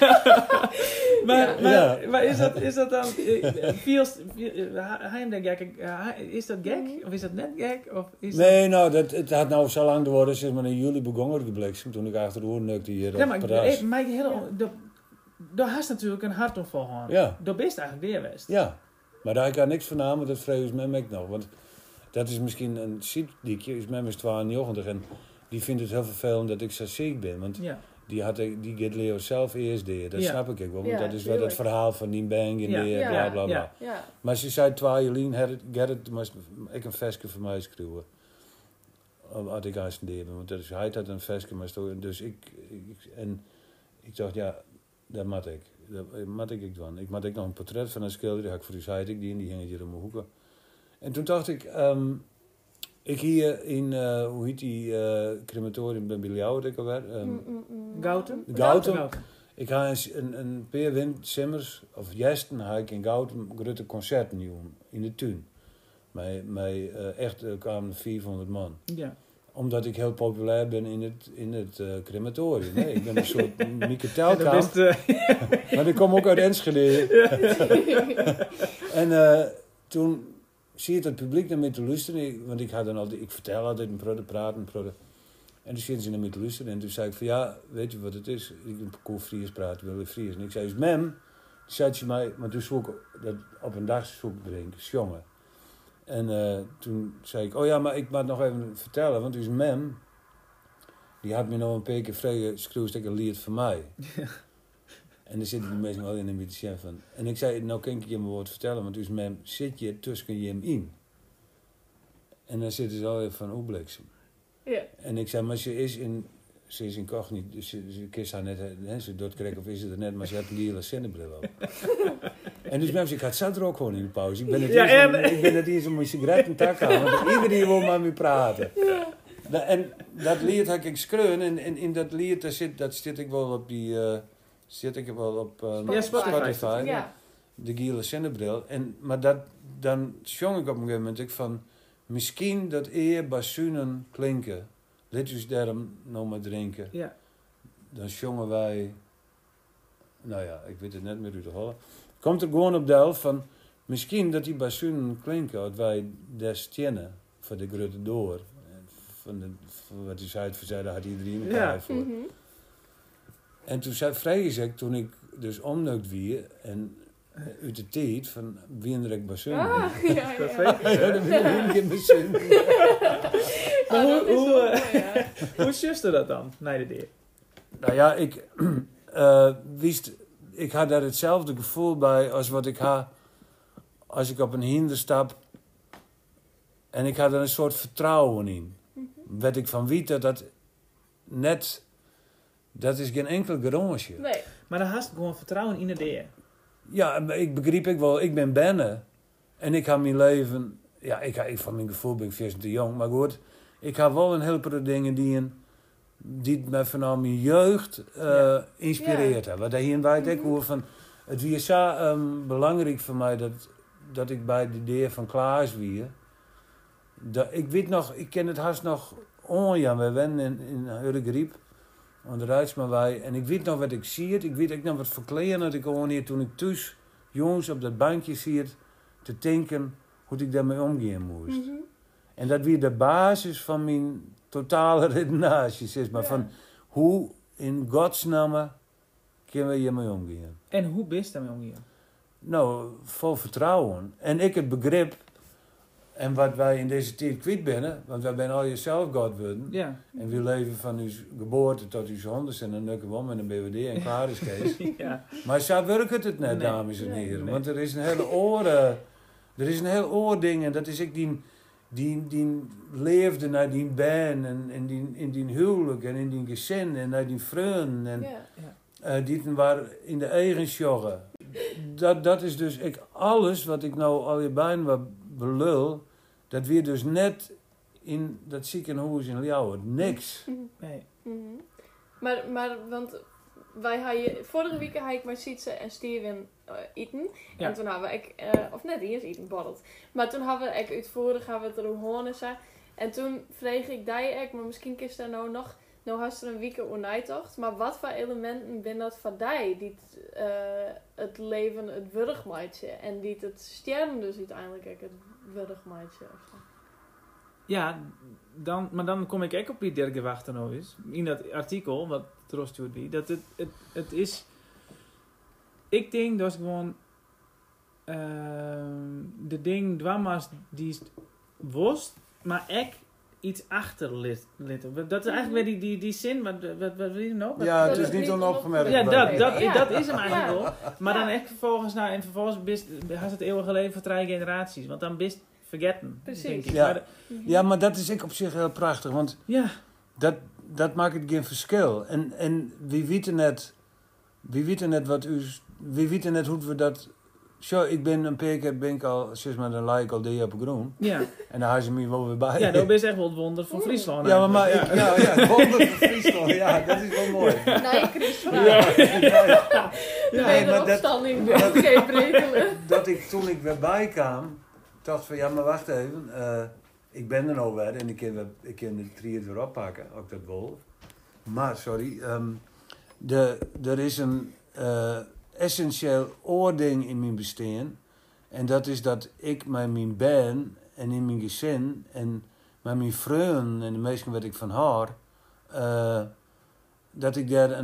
maar is dat dan... Hij denkt, is dat gek? Of is dat net gek? Of is Nee, nou, het had nou zo lang geworden, sinds maar in juli begonnen gebleken, toen ik achter de oren neukte hier dat... Ja, op maar, Parijs. daar had natuurlijk een hartaanval gehad. Ja. Dat is eigenlijk weer geweest. Ja, maar daar heb ik daar niks van aan, maar dat vrees me ook nog. Want dat is misschien een ziekdiekje, is mij 92 en die vindt het heel vervelend dat ik zo ziek ben. Want Ja. die gaat Leo zelf eerst deed. Dat Ja. snap ik ook wel, want Ja, dat is wel het tuurlijk. verhaal van die bang en Ja. die Ja. bla bla bla. Ja. Ja. Maar ze zei 2 Jelien, Gerrit, moest ik een versje voor mij schreeuwen. Had ik aan zijn want dat is, hij had een versje, maar dus ik dacht, ja, dat moet ik. Dat moet ik doen. Ik moet ook nog een portret van een schilder, die had ik voor u zei, die hing hier in mijn hoeken. En toen dacht ik, ik hier in, hoe heet die crematorium bij jou ook alweer? Gouten? Gouten. Ik ga een paar windsimmers, of jesten, ga ik in Gouten grote concerten doen, in de tuin. Echt kwamen 400 man. Ja. Omdat ik heel populair ben in het crematorium. Nee, ik ben een soort Mieke Dat Telkamp, is maar ik kom ook uit Enschede. En toen zie je het publiek naar me te luisteren. Want ik vertel altijd een praten. En toen zitten ze naar me te luisteren. En toen zei ik van ja, weet je wat het is? Ik kon Fries praten, wil ik Fries. En ik zei, is mem? Toen zei ze mij, maar toen zoek ik dat op een dag zoek drinken, jongen. En toen zei ik, oh ja, maar ik moet nog even vertellen, want dus mem, die had me nog een paar keer vrij schreeuwstuk een lied van mij. Ja. En dan zitten die mensen wel in een beetje van. En ik zei, nou kan ik je mijn woord vertellen, want dus mem, zit je tussen je hem in? En dan zitten ze alweer van, hoe bliksem. Ja. En ik zei, maar ze is in Koch dus ze kist haar net, ze doodkrijgen of is het er net, maar ze heeft een hele zennebril op. En dus mensen, ik had zat er ook gewoon in de pauze. Ik ben net eens om mijn sigaret en tak aan, want iedereen wil maar mee praten. Ja. En dat lied had ik schreeuwen en in dat lied, dat zit ik wel op die, Spotify. Ja. De gele zennebril. Maar dan zong ik op een gegeven moment ook van, misschien dat basunen klinken. Let ons daarom nog maar drinken. Ja. Dan zongen wij, nou ja, ik weet het net meer uit de holle. Komt er gewoon op de helft van, misschien dat die basunen klinken, dat wij des tjennen voor de grote door. Van wat u zei, daar had iedereen elkaar voor. Mhm. En toen vrees ik, toen ik dus omneukt wie en uit de tijd van wie ik basunen. Ah, ja. Ja, dan wil ik in basunen. Maar dat is wel mooi, ja. hoe zuste dat dan, naar de deer? Nou ja, ik had daar hetzelfde gevoel bij als wat ik had als ik op een hinder stap. En ik had er een soort vertrouwen in. Werd ik van wie dat net, dat is geen enkel garage. Nee. Maar dan haast gewoon vertrouwen in de deer. Ja, ik begreep ik wel, ik ben Benne. En ik ga mijn leven, ja, ik van mijn gevoel ben ik veel te jong, maar goed. Ik heb wel een heleboel dingen die me vanaf mijn jeugd inspireert hebben. Daar hier weet ik hoe van... Het was zo belangrijk voor mij dat ik bij de deur van Klaas weer. Ik weet nog, ik ken het haast nog onja. We wennen in Hurgriep. aan de Rijksmaanweg. En ik weet nog wat ik zie. Ik weet ook nog wat verkleden dat ik gewoon hier toen ik thuis jongens op dat bankje zie te denken hoe ik daarmee omgaan moest. Mhm. En dat weer de basis van mijn totale redenatie, zeg maar. Ja. Van hoe in godsnaam kunnen we hiermee omgaan. En hoe best je daarmee omgaan? Nou, vol vertrouwen. En ik het begrip, en wat wij in deze tijd kwijt zijn, want wij zijn al jezelf God worden. Ja. En we leven van uw geboorte tot uw zondes en dan nukken we om met een BWD en klaar is Kees. Ja. Maar zo werkt het net, Nee. dames en Nee. heren. Nee. Want er is een hele oren, er is een heel oording en dat is ik die leefde naar die baan en in die huwelijk en in die gezin en naar die vrienden en Ja. die waren in de eigen sjoggen. Dat is dus ik alles wat ik nou al je bijna belul, dat weer dus net in dat ziekenhuis in Ljouwen. Niks. Nee. Mhm. Maar want wij hadden, vorige week had ik met Sietse en Steven eten. Ja. En toen hebben we, of net eens eten, borreld. Maar toen hebben we, uitvoerig hebben we het er horen. En toen vreeg ik die maar misschien kist daar nou hast er een week onijtocht. Maar wat voor elementen ben dat voor die die het leven het wurgmaatje en die het sterren dus uiteindelijk ook het wurgmaatje of zo. Ja, maar dan kom ik ook op die derde wachten nou eens. In dat artikel, wat Trost doet wie, dat het is... Ik denk dat gewoon... de ding dwammas die is worst, maar ik iets achter lit. Dat is eigenlijk weer die zin, wat wil je nou? Ja, het Dat is het niet niet onopgemerkt. Ja, Ja. dat is hem eigenlijk wel. Maar dan Ja. echt vervolgens, had het eeuwige leven voor 3 generaties. Want dan bist vergeten, Precies. denk ik. Ja. Maar Ja, maar dat is ik op zich heel prachtig, want ja, dat maakt het geen verschil. En wie weten net wat u, wie weten net hoe we dat. Zo, ik ben een paar keer ben ik al, zeg maar, dan lijk ik al die op groen. ja. En dan haal ze me wel weer bij. Ja, dat is echt wel het wonder van Friesland. Ja, maar eigenlijk. ik wonder van Friesland. Ja, dat is wel mooi. Nee, Chris, Ja. Ja. de Nee, maar wederopstanding dat- geen brekelen. Dat ik toen ik weer bijkwam, dacht van ja, maar wacht even. Ik ben er nou weer en ik kan de trier weer oppakken, ook dat wel. Maar, sorry, er is een essentieel oording in mijn bestaan. En dat is dat ik met mijn baan en in mijn gezin en met mijn vrienden en de meesten wat ik van haar, dat ik daar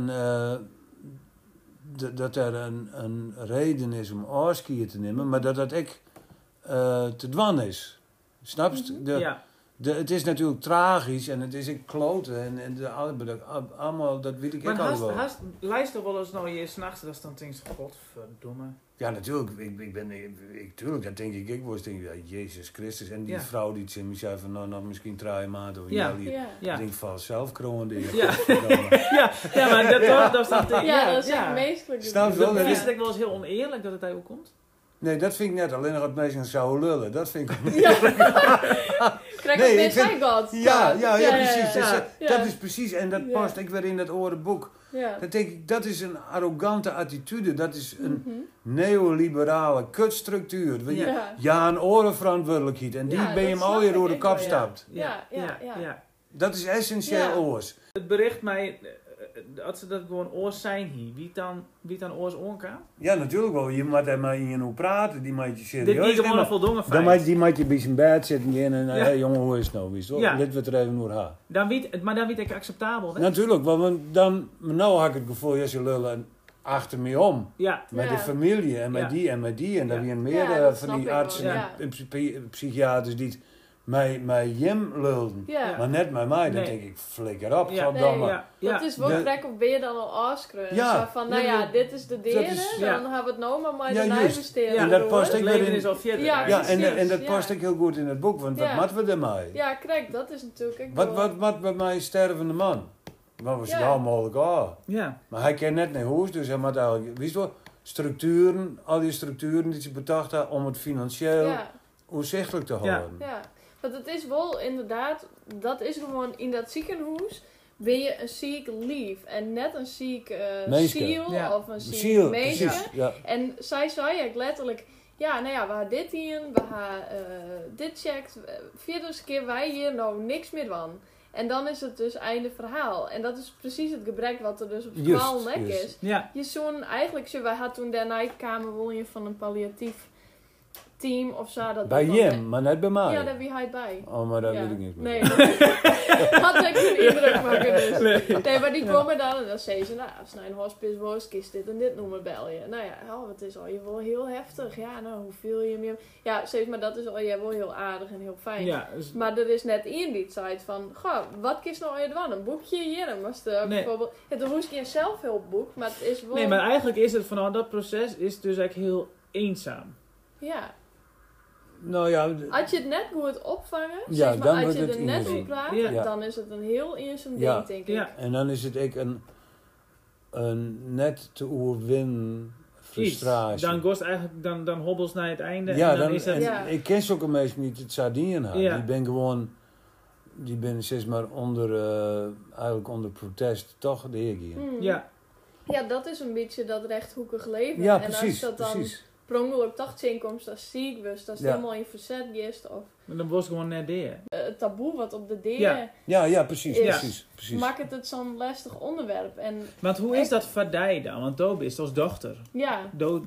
dat er een reden is om afscheid te nemen, maar dat ik te dwan is. Snap je? Ja. Het is natuurlijk tragisch en het is ik kloten en allemaal, dat weet ik Maar ook al wel. luister wel eens nou je s'nachts, dat is dan denk je, godverdomme. Ja, natuurlijk. Tuurlijk, dat denk ik was denk ik, ja, Jezus Christus. En die Ja. vrouw die zei van, nou misschien 3 maanden of Ja. een jaar. Ja. Ja. Ik denk van zelf kroon. Ja. Ja, maar dat is dan... Ja, dat is echt meestelijk. Snap je? Dat Dat is is- het wel eens heel oneerlijk dat het daar ook komt. Nee, dat vind ik net. Alleen nog het meesten zouden lullen. Dat vind ik Krijg Nee, ik ik vind- meer God. Ja, precies. Ja. Dat is precies. En dat Ja. past ik weer in dat orenboek. Ja. Dat denk ik, dat is een arrogante attitude. Dat is een Mhm. neoliberale kutstructuur. Want Ja. ja, een orenverantwoordelijkheid. En die Ja, ben je dat hem al snap je ik door de ook kop wel, ja. stapt. Ja. Dat is essentieel Ja. oors. Het bericht mij, als ze dat gewoon oors zijn hier, wie dan oors onkaan? Ja, natuurlijk wel. Je moet er maar in je hoe praten. Die moet je serieus Dit is gewoon nemen. een voldongen Dan feit. moet je bij zijn bed zitten en Ja. hey, jongen, hoe is het nou? Ja. Dit wordt er even door haar. Maar dan weet ik acceptabel, hè? Natuurlijk, want dan, nou had ik het gevoel, ja, ze lullen achter me om. Ja, Met Ja. de familie en met Ja. die en met die. En dan Ja. weer meer Ja, dat van snap die ik artsen wel, en psychiaters die het mij Jim lulden. Ja. Maar net met mij, dan Nee. denk ik, flikker op, Ja. goddamme. ja, ja. Dat is wel De- gek of ben je dan al afschreven. Ja. Zo van, nou Ja, ja, dit is de derde, is- ja. dan hebben we het nou maar Ja, de juist. investeren. Ja, En dat hoor. past Het ik leven weer in- is al verder. Ja, Ja, precies, en dat ja. past ook heel goed in het boek, want wat Ja. moeten we ermee? Ja, kijk, dat is natuurlijk ook wel- Wat bij mij stervende man? Wat was Ja. het wel mogelijk? Ja, Maar hij kent net naar huis, dus hij moet eigenlijk, wist je wel, structuren, al die structuren die ze bedacht hebben om het financieel Ja, overzichtelijk te Ja. houden. ja. Want het is wel inderdaad, dat is gewoon in dat ziekenhuis, ben je een ziek lief en net een ziek Meeske. ziel Ja. of een ziek Ziel, meisje. precies. Ja. En zij zei eigenlijk letterlijk, ja, nou ja, we hebben dit hier, we hebben dit checkt. Vierde keer wij hier nou niks meer van. En dan is het dus einde verhaal. En dat is precies het gebrek wat er dus op school nek juist. is. Ja. Je zo'n, eigenlijk, wij hadden toen daarna kamer wonen van een palliatief team of zo. Dat Bij dat hem, maar net bij mij. Ja, daar wie hij bij. Oh, maar dat Ja. weet ik niet meer. Nee, dat had ik geen indruk maken dus. Nee, maar die komen dan en dan zeggen ze, nou, als je naar een hospice was, kies dit en dit noemen bel je. Nou ja, het is al je wel heel heftig. Ja, nou, hoeveel je meer... Ja, zeg maar, dat is al je wel heel aardig en heel fijn. Ja, dus- Maar er is net één die zei van, goh, wat kies nou je doen? Een boekje hier? Dan was er bijvoorbeeld... Het hoeft geen zelfhulpboek, maar het is wel... Nee, maar eigenlijk is het vanuit dat proces is dus eigenlijk heel eenzaam. Ja. Nou ja, Als je het net goed opvangen, Ja, zeg maar, dan als wordt je het er net eenzaam. over praat, Ja. dan is het een heel eenzaam Ja. ding, denk ik. Ja. en dan is het ook een net te oerwinnen frustratie. Dan gost eigenlijk, dan hobbels naar het einde. Ja, en dan dan, is het... en Ja. ik ken zulke mensen niet het sardinen hebben. Ja. Die ben gewoon, die ben zeg maar eigenlijk onder protest toch de heer hier. Ja, Ja, dat is een beetje dat rechthoekig leven. Ja, en precies, als dat dan precies. per ongeluk toch inkomst als ziek was, dat is Ja. helemaal in verzet is, of maar dan was het gewoon net de. het taboe wat op de deur Ja. Ja, precies, Is- precies. maakt het zo'n lastig onderwerp. En Want hoe is dat voor die dan? Want Tobi is als dochter. ja,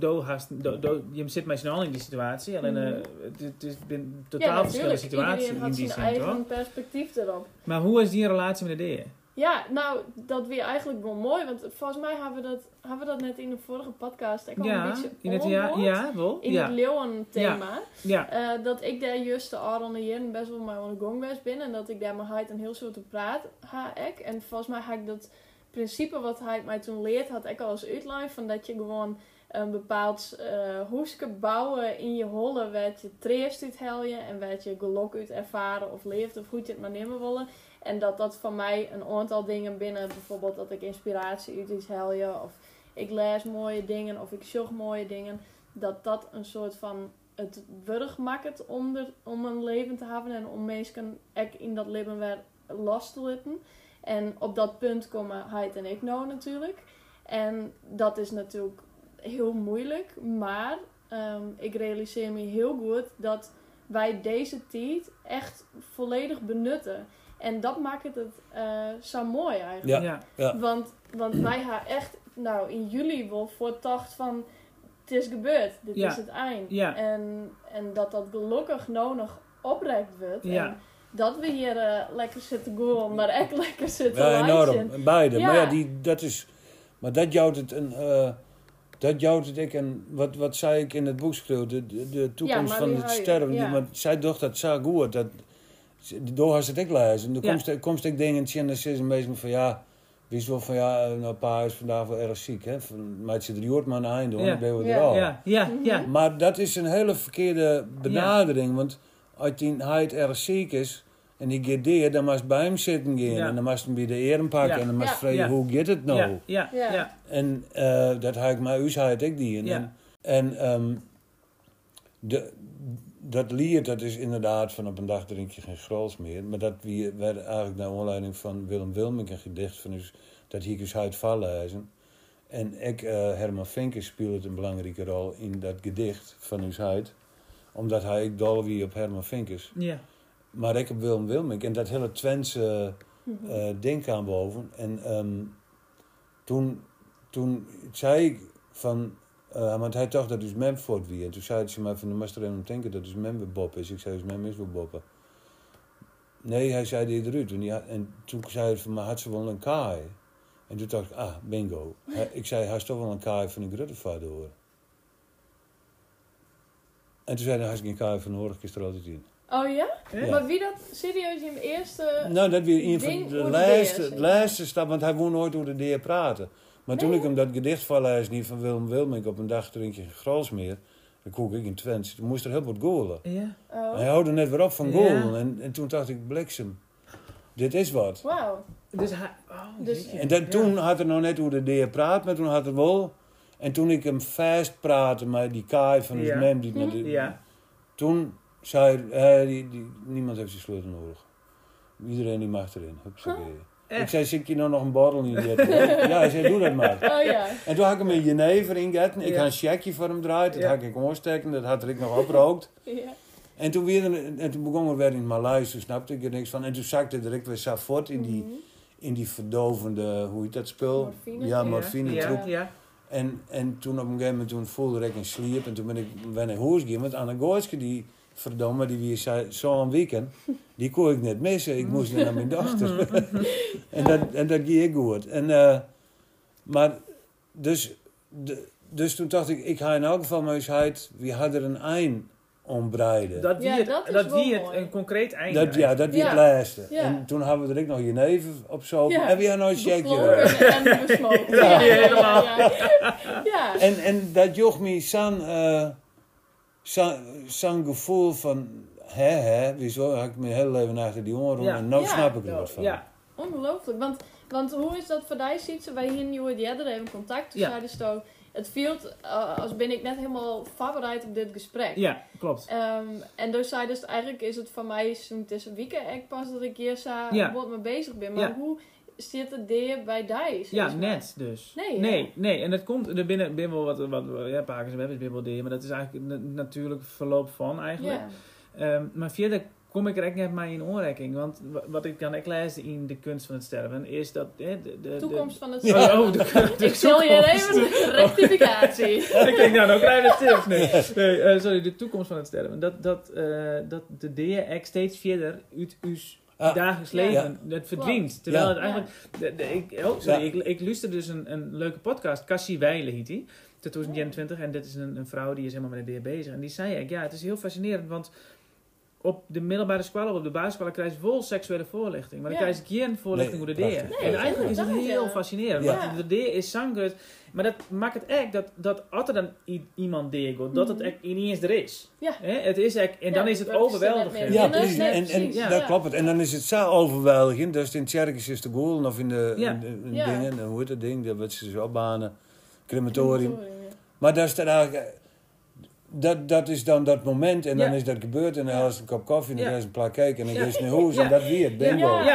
Je zit met z'n allen in die situatie. Alleen Mhm. het is een ja totaal verschillende natuurlijk. situatie Iedereen in had die zijn zin, eigen toch? perspectief erop. Maar hoe is die relatie met de deur? Ja, nou, dat weer eigenlijk wel mooi, want volgens mij hebben we dat net in de vorige podcast ook al een Ja, beetje in het wel. in Ja. het leeuwen-thema. Ja. Dat ik daar juist de Aron jaren best wel maar aan de gang geweest ben. En dat ik daar met hij een heel soort praat ha ik. En volgens mij had ik dat principe wat hij mij toen leert, had ik al als uitlijn. Van dat je gewoon een bepaald hoeske bouwen in je holle. Waar je treest uit helje en waar je geluk uit ervaren of leeft. Of hoe je het maar nemen willen. En dat van mij een aantal dingen binnen. Bijvoorbeeld dat ik inspiratie uit iets helje. Of ik lees mooie dingen. Of ik zoek mooie dingen. Dat een soort van het wurg maakt om een leven te hebben en om mensen ook in dat leven weer los te laten. En op dat punt komen hij en ik nou natuurlijk. En dat is natuurlijk heel moeilijk, maar ik realiseer me heel goed dat wij deze tijd echt volledig benutten. En dat maakt het zo mooi eigenlijk. Ja. Ja. Want wij hebben echt in juli wel voortacht van het is gebeurd, dit Ja. is het eind. Ja. En dat gelukkig nou nog oprekt wordt. Ja. En dat we hier lekker zitten gaan, maar echt lekker zitten Ja, luisteren. enorm. Beide. Ja. Maar ja, dat is... Maar dat jouwt het een... dat jouwt het ik en wat zei ik in het boek schreef, de toekomst maar van die het hou je, sterven. ja. Maar zij dacht dat zo goed. Door had ze het ik lezen. Dan Ja. komst ik dingen in en ze meestal van ja... Wist wel van ja, nou pa is vandaag wel erg ziek. Hè? Maar ze 3 uur maar een eind doen, Ja. dan ben we Ja. er al. Ja. Mhm. Maar dat is een hele verkeerde benadering. Want als hij het erg ziek is en die gaat daar, dan moest bij hem zitten gaan. Ja. En dan moest hem bij de eren pakken Ja. en dan moest Ja. vragen Ja. hoe gaat het nou. Ja. Ja. En dat had ik maar u zei het ik die. Ja. En dat lied, dat is inderdaad van op een dag drink je geen schrols meer. Maar dat werd eigenlijk naar aanleiding van Willem Wilmink een gedicht van us, dat hier dus uit vallezen. En ik, Herman Vinkers, speelde een belangrijke rol in dat gedicht van us uit. Omdat hij ik dol wie op Herman Vinkers. Ja. Maar ik op Willem Wilmink. En dat hele Twentse ding aan boven. En toen zei ik van... want hij dacht dat dus mem voort wie. En toen zei ze mij van de master om denken dat dus mem weer Bob is. Ik zei dus mem is wel Boppen. Nee, hij zei die eruit. En toen zei hij van, maar had ze wel een kaai? En toen dacht ik, bingo. Ik zei, hij is toch wel een kaai van een gruttevader hoor. En toen zei hij, hij is geen kaai van Horig, is er altijd in. Oh ja? Ja. Maar wie dat serieus in de eerste... Nou, dat weer een ding van de hoe de laatste, DS, laatste stap, want hij wou nooit over de deer praten. Maar toen Nee, ik hem dat gedicht voorlees, niet van Willem Wilmink, op een dag drink je geen grals meer, dan kook ik in Twents, toen moest er heel wat goalen. Ja. Oh, Hij houde net weer op van Ja. goalen en toen dacht ik, bliksem, dit is wat. wauw. Dus hij... Oh, Dus- jeetje. En dan, Ja. toen had er nog net hoe de deer praat, maar toen had er wel. En toen ik hem vast praatte met die kaai van Ja. de mem, die naar de, Ja. toen zei hij, niemand heeft zijn sleutel nodig. Iedereen die mag erin. Hupsakee. Ik zei, zit je nou nog een borrel in je? Ja, hij zei, doe dat maar. Oh ja. En toen had ik hem een jenever ingeten. Ik Ja. had een checkje voor hem draaid. Dat Ja. had ik oorsteken. Dat had ik nog oprookt. Ja. En toen begon er weer in het Maleis. Toen snapte ik er niks van. En toen zakte ik direct weer Safort in die verdovende, hoe heet dat spul? Morfine. Ja, morfine troep. Ja. En toen op een gegeven moment toen voelde ik een sliep. En toen ben ik naar huis gegaan. Want Anne Gooiske, die verdomme, die wie zo'n weekend, die kon ik net missen. Ik moest naar mijn dochter. en dat ging ik goed. Maar dus toen dacht ik ga in elk geval mijn huisheid, wie had er een eind ombreiden. Dat wie Ja, het, dat is dat wel wie het mooi. een concreet einde. Dat wie het Ja. laatste. Ja. En toen hadden we er ook nog jenever op zo. Ja. En we hadden nooit checkje. Beklonken en besmoken. Ja, helemaal. Ja. En dat joeg me zo'n gevoel van, wieso had ik mijn hele leven achter die oren Ja. en nou Ja. snap ik er wat van. Ja, Ongelooflijk. Want hoe is dat voor die Sietse? Wij hier nu die hadden even contact. Toen Ja. zeiden ze toch, het viel als ben ik net helemaal voorbereid op dit gesprek. ja, klopt. En dus zei dus eigenlijk is het voor mij zo'n tussen weken echt pas dat ik hier Ja. wat mee bezig ben. Maar Ja. hoe zit het daar bij die? Ja, net dus. Nee, Nee. En dat komt, er binnen wel wat pakers hebben, is wel dingen, maar dat is eigenlijk natuurlijk verloop van eigenlijk. Ja. Maar verder kom ik er echt net mee in aanraking. Want wat ik dan ook lees in De Kunst van het Sterven, is dat... de Toekomst van het de Ik stel je even rectificatie. ik denk, nou krijg je tips. Nee, sorry, de toekomst van het sterven. Dat de dingen echt steeds verder uit uw dagelijks leven het verdwijnt. Terwijl het eigenlijk... Ik luisterde dus een leuke podcast. Cassie Weijlen heet die. 2021. En dit is een vrouw die is helemaal met de DR bezig. En die zei ik, het is heel fascinerend. Want op de middelbare school of op de basisschool krijg je vol seksuele voorlichting. Maar dan krijg je geen voorlichting hoe de prachtig. D. En eigenlijk is het heel fascinerend. Ja. Want de D is zanggroot. Maar dat maakt het echt dat als er dan iemand D gaat, dat het echt ineens er is. Ja. Het is echt, en dan is het dat is er net overweldigend. meer. Ja, Ja, precies. nee, En precies. dat Ja. klopt. En dan is het zo overweldigend. Dus in Tjerkens is de goal of in de Ja. in Ja. dingen, hoe heet dat ding, dat wat ze zo opbanen, crematorium. Ja. Maar dat is dan eigenlijk, dat is dan dat moment en dan Ja. is dat gebeurd en dan Ja. is een kop koffie en dan Ja. is een plak cake en dan Ja. is het naar huis Ja. en dat weer het bingo. Ja.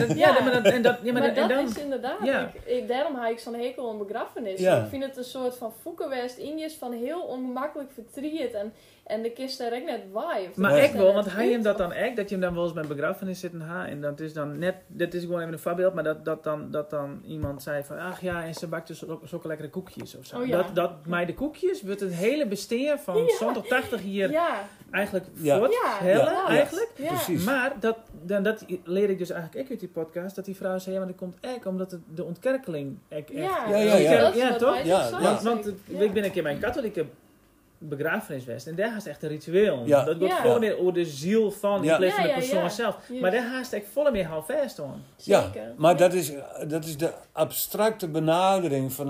Maar dat dan... is inderdaad, Ja. daarom heb ik zo'n hekel aan begrafenis. Ja. Ik vind het een soort van foekenwest Indiërs van heel ongemakkelijk verdriet en de kist daar ook net waai. Maar ik wel, want hij hem dat dan echt, dat je hem dan wel eens bij een begrafenis zit en dat is dan net, dat is gewoon even een voorbeeld, maar dat dan iemand zei van, ach ja, en ze bakt dus zulke lekkere koekjes of zo. Oh ja. Dat mij de koekjes wordt het hele besteed van 80 hier Ja, eigenlijk Ja. voort Ja, hellen, ja. eigenlijk. ja. Precies. Maar dat leer ik dus eigenlijk ook uit die podcast, dat die vrouw zei, ja, maar dat komt echt omdat de ontkerkeling echt... Ja, Ja. dat is Ja, wat toch? wij Ja, zo ja. Want zeggen. ik ben een keer bij een katholieke begrafenis geweest en daar haast echt een ritueel. Ja. Dat wordt Ja. veel meer over de ziel van Ja. in plaats van de Ja, persoon zelf. Juist. Maar daar haast echt volle meer houvast aan. Ja, Zeker. maar dat is de abstracte benadering van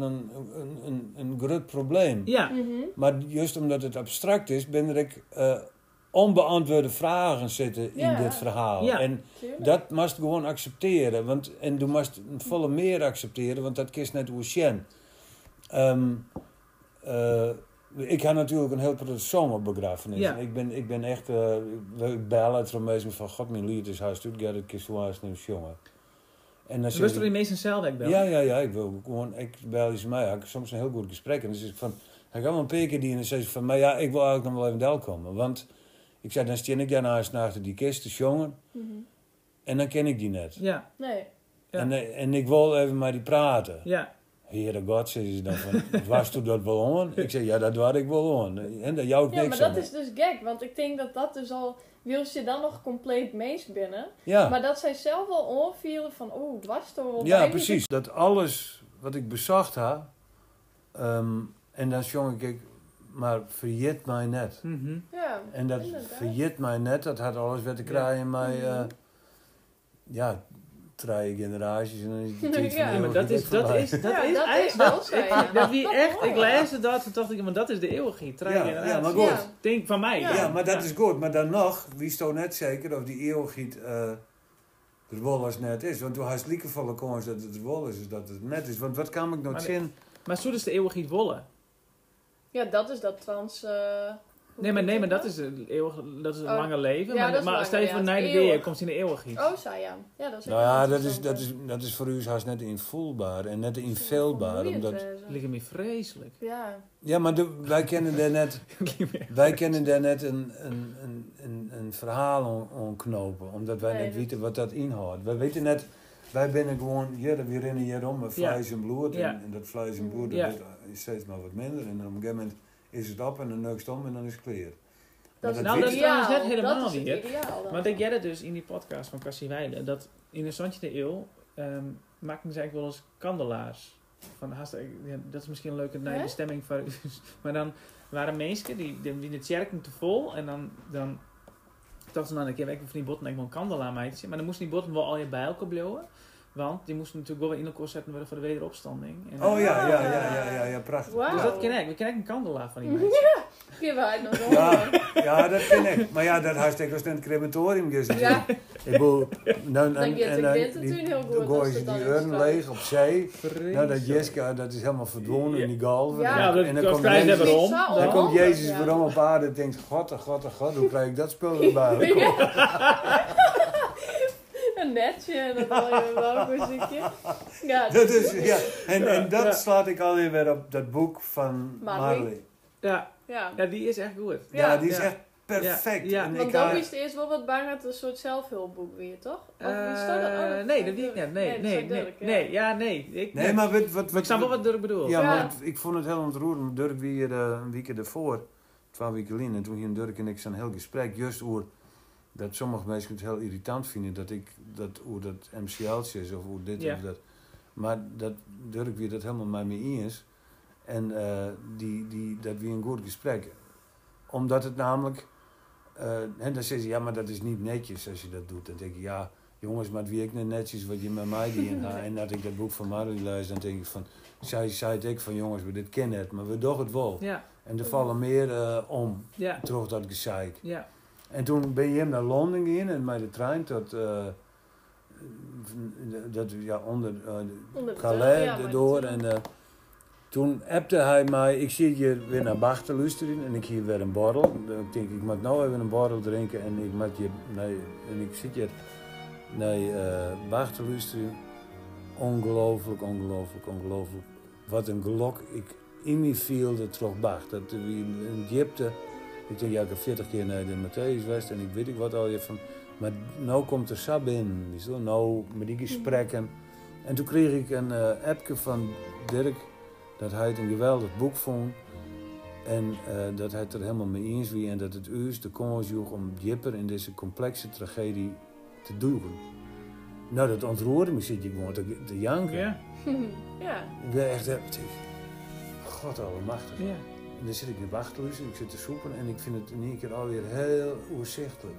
een groot probleem. Ja, Mhm. Maar juist omdat het abstract is, ben er onbeantwoorde vragen zitten in Ja. dit verhaal. Ja. En Tuurlijk. dat moest gewoon accepteren. En je moest een volle meer accepteren, want dat kiest net hoe sjen. Ik had natuurlijk een heel zomerbegrafenis. Ja. Ik ben echt... we bellen het van mensen van... God, mijn lied is huis Stuttgart, ik kies zoals een jongen. En dan dus wist er in meestal zelf ik bel. ja, ik wil gewoon... Ik bel eens mij. Ik heb soms een heel goed gesprek. En dan zeg ik van... Hij gaat wel een paar keer die en dan zeg ik van... Maar ja, ik wil eigenlijk nog wel even deel komen. Want... Ik zei, dan steen ik daarnaast achter die kist, de jongen. Mhm. En dan ken ik die net. Ja, Nee. Ja. En ik wil even met die praten. ja. Heere God, zei ze dan van... Was toen dat wel aan? Ik zei, ja, dat was ik wel aan. En dat jou ook Ja, niks maar aan. dat is dus gek, want ik denk dat dus al... Wil je dan nog compleet mees binnen? Ja. Maar dat zij zelf al aanvielen van... Oh, het was toch wel Ja, bij. precies. Dat alles wat ik bezocht had... en dan zong ik... Maar verjet mij net. Mhm. Ja, En dat inderdaad. verjet mij net, dat had alles wat te krijgen met... ja, 3 generaties en dan is die tijd Ja, van de Maar dat is eeuwigheid dat voorbij. is Ja, dat is eigenlijk... wel zo, ja. Dat wie Wat echt... mooi, Ik ja. lees het dat en dacht ik, maar dat is de eeuwigheid. Ja, maar goed. Ja. Denk van mij. Ja, maar dat is goed. Maar dan nog, wie is toch net zeker of die eeuwigheid er wel als net is. Want toen had je liekevolle kans dat het er wel is, dat het net is. Want wat kan ik nog Maar zien? Maar zo is de eeuwigheid wollen. Ja, dat is dat trans... Nee, maar dat is een lange leven. Ja, dat is maar lang, stel je voor, ja, na de eeuwig. deer komt hij in de eeuwigheid. Oh, zei ja. Ja, dat is Nou ja, interessant, dat is voor u haast net invoelbaar en net invulbaar. Omdat... Ligt me vreselijk. Ja. Ja, maar wij kennen daar net, een verhaal aan knopen. Omdat wij net weten wat dat inhoudt. Wij weten net, wij binnen gewoon, we rennen hierom met vlees en bloed. Ja. En dat vlees en bloed Ja. dat is steeds maar wat minder. En dan op een gegeven moment is het op en dan neukst om en dan is het clear. Dat is Nou, dat is ideaal. trouwens net helemaal dat is niet, het hè. ideaal dan. Want ik jij dat dus in die podcast van Cassie Weijden, dat in de 20e eeuw maakten ze eigenlijk wel eens kandelaars. Dat is misschien een leuke bestemming voor u. Maar dan waren mensen die de kerken te vol en dan dachten ze, nou, ik heb van die botten ik wil een kandelaar mee te zien. Maar dan moesten die botten wel al je bij elkaar blijven. Want die moesten natuurlijk wel weer in elkaar zetten worden voor de wederopstanding. En, Oh ja, prachtig. Wauw. Dus dat ken ik. We kennen een kandelaar van die mensen. Kun wij nog wel. Ja, dat ken ik. Maar ja, dat hartstikke als in het crematorium gezet. Ja. Ik bedoel, Dan gaat het natuurlijk heel goed Dan gooi als je het dan die is urn straks. leeg op zee. Vreselijk. Nou, dat Jeska, dat is helemaal verdwenen in die galven. Ja, en dan komt krijg je Jezus, waarom. dan komt Jezus Ja. waarom op aarde en denkt, god, hoe krijg ik dat spul erbij? Een netje en dan al je welmuziekje. Ja, Dat is, ja. En dat slaat ik alweer weer op dat boek van Marley. Marley. Ja, die is echt goed. Ja, die is Ja. echt perfect. Ja. En Want ik dan haar- is het eerst wel wat bang dat het een soort zelfhulpboek weer, toch? Of is dat Nee, dat weet ik niet. Nee, maar wat Ik snap wel wat Dirk bedoelt. Ja, Ja. maar ik vond het heel ontroerend. Dirk wie hier een week ervoor, 12 weken geleden, en toen gingen Dirk en ik zo'n heel gesprek, juist over dat sommige mensen het heel irritant vinden dat ik dat MCL'tje is of hoe dit Ja. of dat. Maar dat Dirk wie dat helemaal met me eens. En dat wie een goed gesprek. Omdat het namelijk, en dan zeggen ze, ja, maar dat is niet netjes als je dat doet. Dan denk ik, ja, jongens, maar wie ik net netjes wat je met mij die in gaat. En dat ik dat boek van Marley lees, dan denk ik van, zij het ik van, jongens, we dit kennen het, maar we doen het wel. Ja. En er vallen meer om, Ja. terug dat gezeik. Ja. En toen ben je hem naar Londen gegaan en met de trein tot, onder Onder de Calais deur, ja, maar door. natuurlijk. En toen appte hij mij, ik zit hier weer naar Bach te luisteren en ik hier weer een borrel. Ik denk, ik moet nou even een borrel drinken en ik zit hier naar Bach te luisteren. Ongelooflijk. Wat een gelok ik in me viel terug Bach. Dat wie een diepte. Ik denk, ja, ik heb 40 keer naar de Matthäus geweest en ik weet ik wat al je van. Maar nou komt er Sab in, nou met die gesprekken. En toen kreeg ik een appje van Dirk dat hij het een geweldig boek vond. En dat hij het er helemaal mee eens was en dat het u de kans joeg om dieper in deze complexe tragedie te doen. Nou, dat ontroerde me, zit je gewoon te janken. Ja. Ja. Ik ben echt, God allemachtig. Ja. En dan zit ik in de wachtluis en ik zit te zoeken en ik vind het in één keer alweer heel overzichtelijk.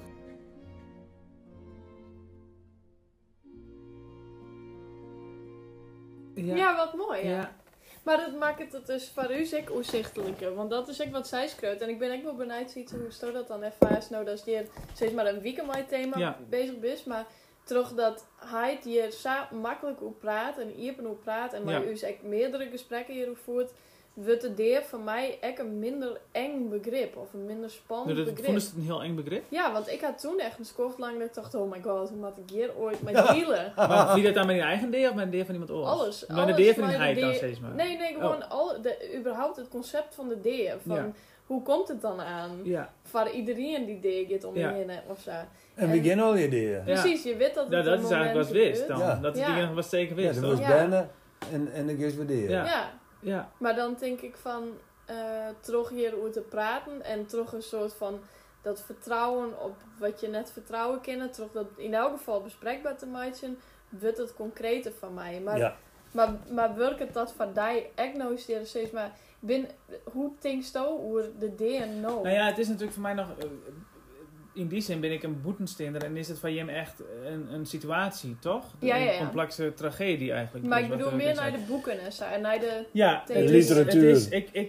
Ja, wat mooi, ja. Ja. Maar dat maakt het dus voor u ook overzichtelijker. Want dat is ook wat zij schreeuwt. En ik ben ook wel benieuwd hoe stel dat dan ervaart. Nou, dat je steeds maar een weekend met het thema bezig bent. Maar terug dat hij het hier zo makkelijk op praat en iepen op praat. En maar u ook meerdere gesprekken hierover voert. Wordt de deel van mij echt een minder eng begrip. Of een minder spannend begrip. Vond je het een heel eng begrip? Ja, want ik had toen echt een kort lang dat ik dacht, oh my god, hoe moet ik hier ooit met dealen? Maar vind je dat dan met je eigen deel of met een deel van iemand anders? Alles. Met de deel van maar die heid de dan deel- steeds maar? Nee, gewoon überhaupt het concept van de deel. Van Ja. hoe komt het dan aan? Ja. Voor iedereen die deel gaat om je Ja. heen of zo. En we beginnen al je ideeën. Ja. Precies, je weet dat het Nou, dat een is eigenlijk moment wat wist gebeurt. dan. Ja. Dat is Ja. dingen wat zeker Ja, wist. dat toch? was Ja. binnen en dan is we deel. Ja. Ja, maar dan denk ik van terug hier over te praten en terug een soort van dat vertrouwen op wat je net vertrouwen kennen, terug dat in elk geval bespreekbaar te maken, wordt het concreter van mij. Maar Ja. Maar werkt het dat van die echt nou steeds maar hoe denkst je over de DNO? Nou ja, het is natuurlijk voor mij nog... in die zin ben ik een boetensteender en is het van Jim echt een situatie, toch? Ja. Een complexe tragedie eigenlijk. Maar Dus ik wat bedoel ik meer zei. naar de boeken en zo, en naar de... Ja, de het literatuur. Is,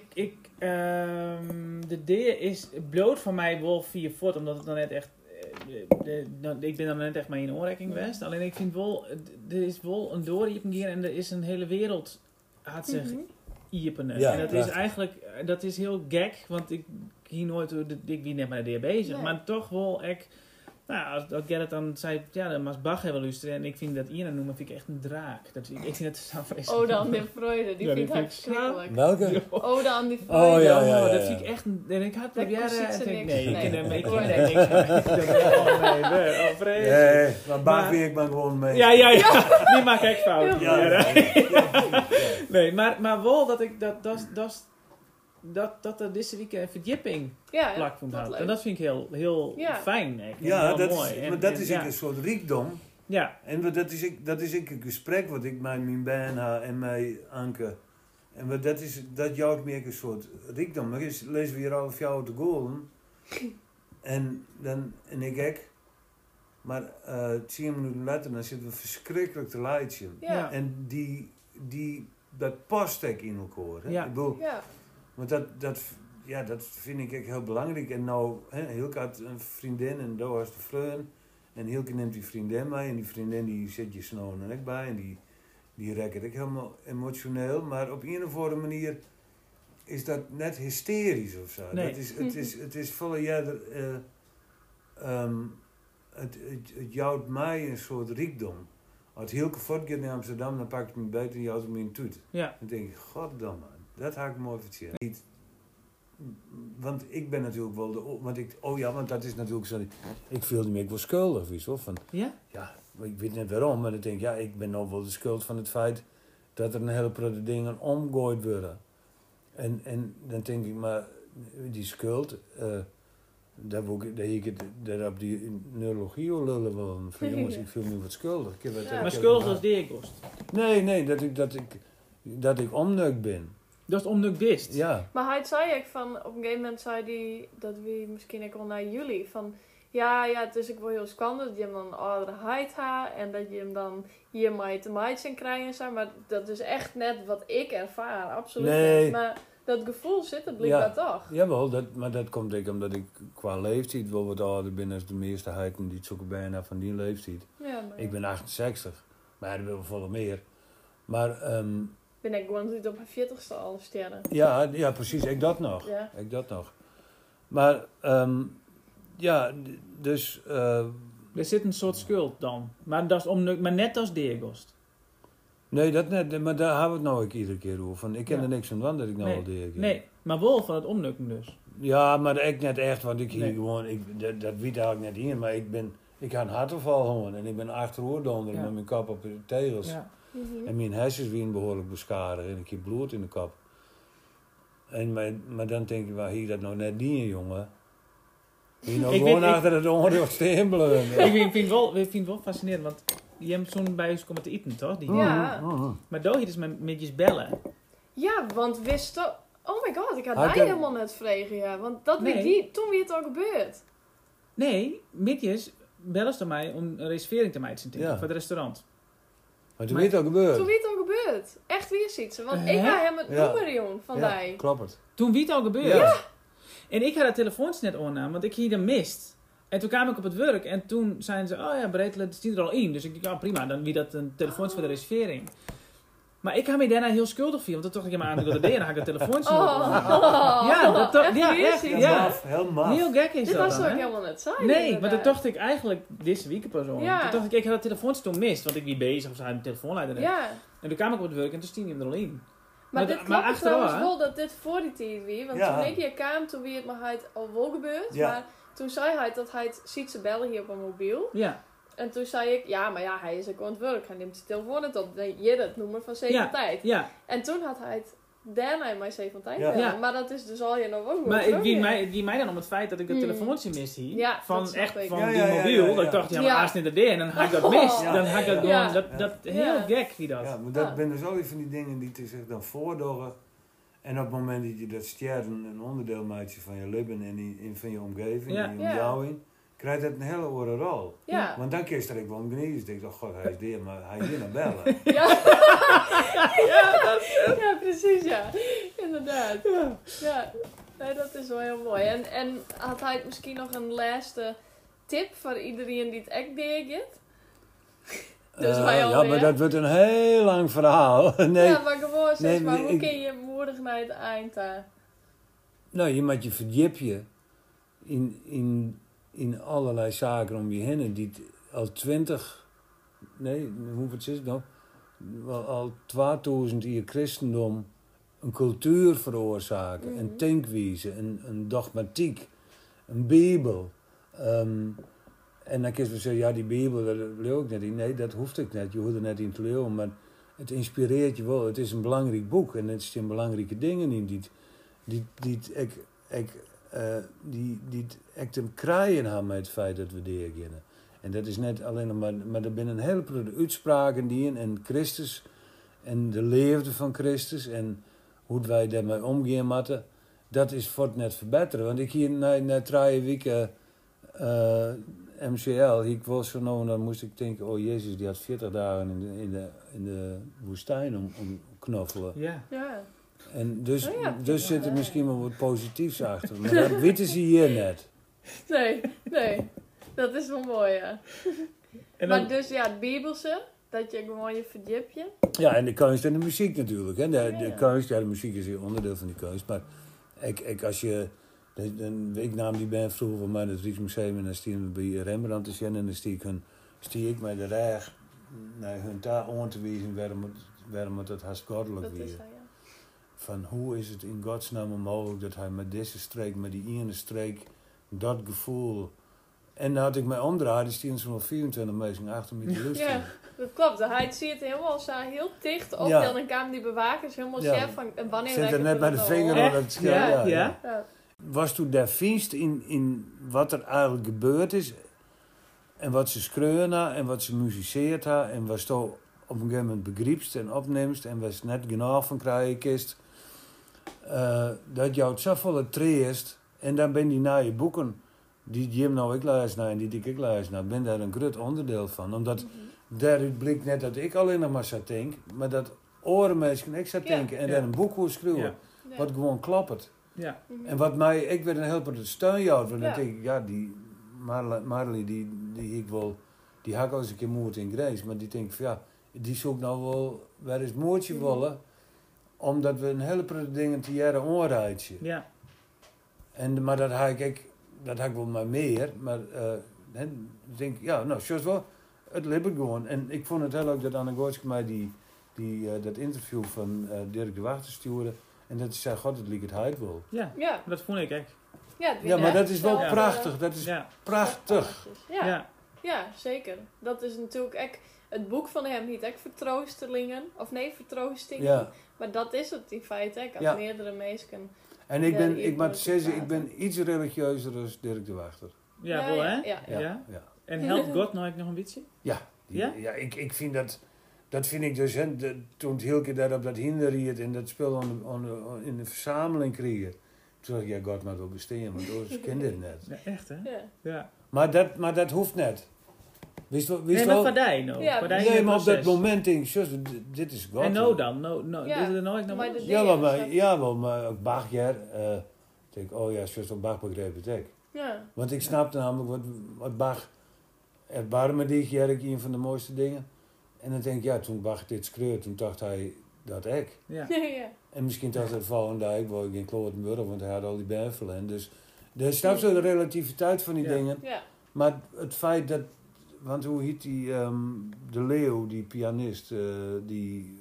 de D is bloot van mij wel via voort, omdat het dan net echt... ik ben dan net echt maar in oorrekking geweest. Alleen ik vind wel, er is wel een doorrieping hier en er is een hele wereld had zich openen. Ja, en dat prachtig. is eigenlijk, dat is heel gek, want ik hier nooit, ik wie net met de DR bezig, Nee. maar toch wel ik. Nou, als Gerrit dan zei, ja, dan mag Bach hebben luisteren. En ik vind dat Ian noemen, vind ik echt een draak. Ik vind het zo vreselijk. Oh, dan de Freude, die Ja, vind die ik vind ik verschrikkelijk. Welke? Oh, dan die Freude. Oh, ja, ja. Dat vind ik echt een... En ik had Daar proberen ziet en ze denk niks. nee, ik Nee. ken er Oh, niks mee. Oh nee, vreselijk. Nee, maar Bach Maar- weet ik maar gewoon mee. Ja. Die maak ik fout. Ja, ja. Nee, maar wel dat ik dat er deze week een verdieping Ja, plak vond dat had. leuk. En dat vind ik heel Ja. fijn. Echt. En Ja, heel dat mooi. is, En- maar dat en- is ja. een soort rijkdom. Ja, En dat is een gesprek wat ik met mijn band heb en met Anke. En dat jouwt me een soort rijkdom. Maar eens lezen we hier al 4 te golden. En ik ek. Maar 10 minuten later dan zitten we verschrikkelijk te leidjen. Ja. En dat past ook in elkaar. Hè? Ja. Ik bedoel, Ja. want dat vind ik echt heel belangrijk. En nou, Hilke had een vriendin en daar was de vriend. En Hilke neemt die vriendin mee. En die vriendin die zet je snel en ik bij. En die raakt ik helemaal emotioneel. Maar op een of andere manier is dat net hysterisch of zo. Nee. Het is volle jaren... het jouwt mij een soort rijkdom. Als Hilke voortgaat naar Amsterdam, dan pak ik me buiten en jouwt me in toet. ja. Dan denk ik, goddamme, dat ga ik mooi vertellen. Niet, want ik ben natuurlijk wel want dat is natuurlijk zo. Ik voelde me ook wel schuldig, weet je wel. Van, Ja? ja, ik weet net waarom, maar dan denk ik, ja, ik ben nog wel de schuld van het feit dat er een hele grote dingen omgooid worden. En dan denk ik, maar die schuld, daar op die neurologie lullen wel. Van jongens, ik voel me wat schuldig. Maar schuldig als deerkost. Nee, dat ik omneuk ben. Dat is omdat ik wist. Ja. Maar hij zei ook van, op een gegeven moment zei hij dat we misschien ook wel naar jullie van, ja, het is ook wel heel spannend dat je hem dan een oudere huid hebt en dat je hem dan hiermee te maken krijgen en zo, maar dat is echt net wat ik ervaar, absoluut Nee. niet. Maar dat gevoel zit er blijkbaar toch. Jawel, maar dat komt ook omdat ik qua leeftijd wel wat ouder ben als de meeste huiden die het zoeken bijna van die leeftijd. Ja, maar Ik ben 68, maar er wil volle meer. Maar ben ik gewoon niet op mijn 40ste al sterren. ja, precies, ik dat nog. Ja. Ik dat nog. Maar dus Er zit een soort schuld dan. Maar, dat is maar net als deerkost. nee, dat net, maar daar hebben we het nou ook iedere keer over. Van, ik ken Ja. er niks van dat ik nou Nee. al deed. Nee, maar wel van het omnukken dus. Ja, maar ik net echt, want ik hier Nee. gewoon, dat weet eigenlijk net hier, maar ik ga een hartaanval gewoon en ik ben achteroordonder Ja. met mijn kop op de tegels. Ja. Mhm. En mijn hersens weer behoorlijk beschadigd en ik heb bloed in de kop. Maar dan denk ik, waar hier dat nou net niet in, jongen? Hier nou Ik gewoon weet- achter het oordeel stempelen. Ik vind het wel fascinerend, want je hebt zo'n bij ons komen te eten, toch? Die. Ja. Maar daar is met je bellen. Ja, want wist toch... Oh my god, ik had Had daar ik- helemaal net vregen, ja. Want dat Nee. toen weer het al gebeurd. Nee, midjes bellen ze mij om een reservering te maken Ja. voor het restaurant. Maar toen Maar- weet het al gebeurd. Toen weer het al gebeurd. Echt weer zoiets. Want Hè? ik ga hem het Ja. nummer, jong, van Ja, die. klopt het. Toen wie het al gebeurd. Ja. En ik had het telefoons net aan, want ik hier de mist. En toen kwam ik op het werk en toen zeiden ze, oh ja, Breedelen, het staat er al in. Dus ik dacht, ja prima, dan wie dat een telefoons voor de reservering. Maar ik had me daarna heel schuldig voor, want toen dacht ik, ja maar aan de D en dan had ik de telefoons niet Oh, Ja, dat toch- echt ja, weer echt, zoiets. ja. Heel maf. Heel gek is Dit dat was dan, ook hè? helemaal net saai. Nee, maar inderdaad. toen dacht ik eigenlijk deze week pas om. Ja. Toen dacht ik had het telefoons toen mist, want ik wie bezig of ze hadden een telefoonleider. Ja, En toen kwam ik op het werk en toen stond hij hem er al in. maar dit klopt achteraf, trouwens hè? wel dat dit voor die tijd weer. Want Ja. toen ik hier kwam, toen weer het maar hij al wel gebeurd. Ja. Maar toen zei hij dat hij ziet ze bellen hier op een mobiel. Ja, En toen zei ik, ja, maar ja, hij is ook aan het werk. Hij neemt zijn telefoon het op. Je dat nummer van 7 tijd. ja. En toen had hij het daarna in mijn 7 tijd Ja. bellen. Ja. Maar dat is dus al je nog ook Maar wel het wie mij dan om het feit dat ik het Hmm. telefoontje mis hier. Ja, van dat snap echt ik. van Ja, die ja, ja, mobiel. ja, Dat ik ja. dacht, ja, maar Ja. als het niet er en dan had ik dat mis. Ja. Dan had ik dat Ja. gewoon, dat heel Ja. gek wie dat. Ja, maar dat Ja. ben dus al van die dingen die te zich dan voordoen. En op het moment dat je dat sterren een onderdeel maakt van je leven en van je omgeving, Ja. en je omjouwing, krijgt dat een hele andere rol. Ja. Want dan kun je er ook wel om genezen. Ik denk, oh god, hij is dit, maar hij is hier naar bellen. Ja. Ja, precies, ja. Inderdaad. Ja. Nee, dat is wel heel mooi. En had hij misschien nog een laatste tip voor iedereen die het echt deed? Dus wij Ja, alweer. maar dat wordt een heel lang verhaal. Nee, Ja, maar gewoon zeg Nee, maar, maar hoe ik- kun je spoedig naar het eind daar. Nou, je moet je verdiepje in allerlei zaken om je heen die al hoeveel is het nou? Al 2000 jaar christendom een cultuur veroorzaken, een denkwijze, een dogmatiek, een Bijbel. En dan kun je zeggen, ja, die Bijbel, dat leeuw ik net in. Nee, dat hoeft ik net. Je hoeft er net in te leeuwen, maar het inspireert je wel. Het is een belangrijk boek en er zitten belangrijke dingen in die ik te krijgen hebben met het feit dat we die kennen. En dat is net alleen maar er zijn een heleboel uitspraken die en Christus en de leefde van Christus en hoe wij daarmee omgaan moeten, dat is voor het net verbeteren. Want ik hier na 3 weken MCL, ik was zo nou en dan moest ik denken, oh Jezus, die had 40 dagen in de woestijn om knoffelen. Ja. En dus zit er misschien wel wat positiefs achter. Maar dat weten ze hier net. Nee. Dat is wel mooi, ja. En dan, Maar dus ja, het Bibelse, dat je gewoon je verdiepje. Ja, en de kunst en de muziek natuurlijk. Hè. De kunst, ja, de muziek is een onderdeel van die kunst. Maar als je... Ik nam die band vroeger van mij in het Rijksmuseum en dan stier we bij Rembrandt te zien en dan stier ik mij de reg naar hun taal aan te wijzen waarom het haast goddelijk weer. Van hoe is het in godsnaam mogelijk dat hij met deze streek, met die ene streek, dat gevoel... En dan had ik mij omdraaid, die stien zo'n 24 mensen achter me te luisteren. Ja, dat klopt. Hij ziet helemaal zo heel dicht op. En dan kwamen die bewakers helemaal chef van wanneer... Zit er net bij de vinger op het scherm. Ja. Was toen daar vingst in wat er eigenlijk gebeurd is en wat ze schreeuwen en wat ze muziceert ha en wat je op een gegeven moment begrijpst en opneemt en wat je net genoeg van krijgen kist, dat jou het zo volle treest en dan ben die na je boeken die Jim nou ik lees naar en die ik lees naar, ben daar een groot onderdeel van, omdat daaruit blijkt net dat ik alleen nog maar zou denken, maar dat orenmensen ik zou denken en dan een boek hoe schreeuwen, wat gewoon klopt. Ja. En wat mij, ik werd een heel veel steunjoud, want dan denk ik, ja, die Marley, die ik wel, die had ik al eens een keer moeite in Grace, maar die denk ik van ja, die zoekt nou wel, waar is het moordje willen, omdat we een heleboel dingen te jaren onrijden. Ja. Maar dat had ik wel maar meer, maar ik denk, ja, nou, zoals wel, het liep gewoon. En ik vond het heel leuk dat Anne Goortske mij dat interview van Dirk de Wachter stuurde. En dat zei, god, het liep het heid wel. Ja, dat vond ik echt. Ja, maar dat is wel prachtig. Dat is prachtig. Ja, zeker. Dat is natuurlijk echt... Het boek van hem heet echt Vertroostelingen. Of nee, Vertroostingen. Ja. Maar dat is het in feite echt. Als meerdere mensen... En ik moet zeggen, ik ben iets religieuzer dan Dirk de Wachter. Ja, wel hè? Ja. En helpt God nog een beetje? Ja. Ik vind dat... Dat vind ik dus, toen Hilke daar op dat hinderriet en dat spel in de verzameling kregen. Toen dacht ik, ja, God mag wel bestaan, want anders ken dit net. Ja, echt hè? Ja. Maar dat hoeft net. Wist nee, maar Vadij nou? Ja, nee, maar op dat moment denk ik, dit is God. En nou dan? Dit is er nooit nog maar ook Bach, ja. Denk oh ja, zoals op Bach begreep het ik. Ja. Want ik snapte namelijk wat Bach, erbarme dich, Jerk, een van de mooiste dingen. En dan denk ik, ja, toen Bach dit schreeuwde, toen dacht hij dat ik. Ja. En misschien dacht hij de volgende dag, ik wou in Klotenburg, want hij had al die bervelen. Dus er staat zo de relativiteit van die dingen. Ja. Maar het feit dat, want hoe heet die, de Leeuw, die pianist, die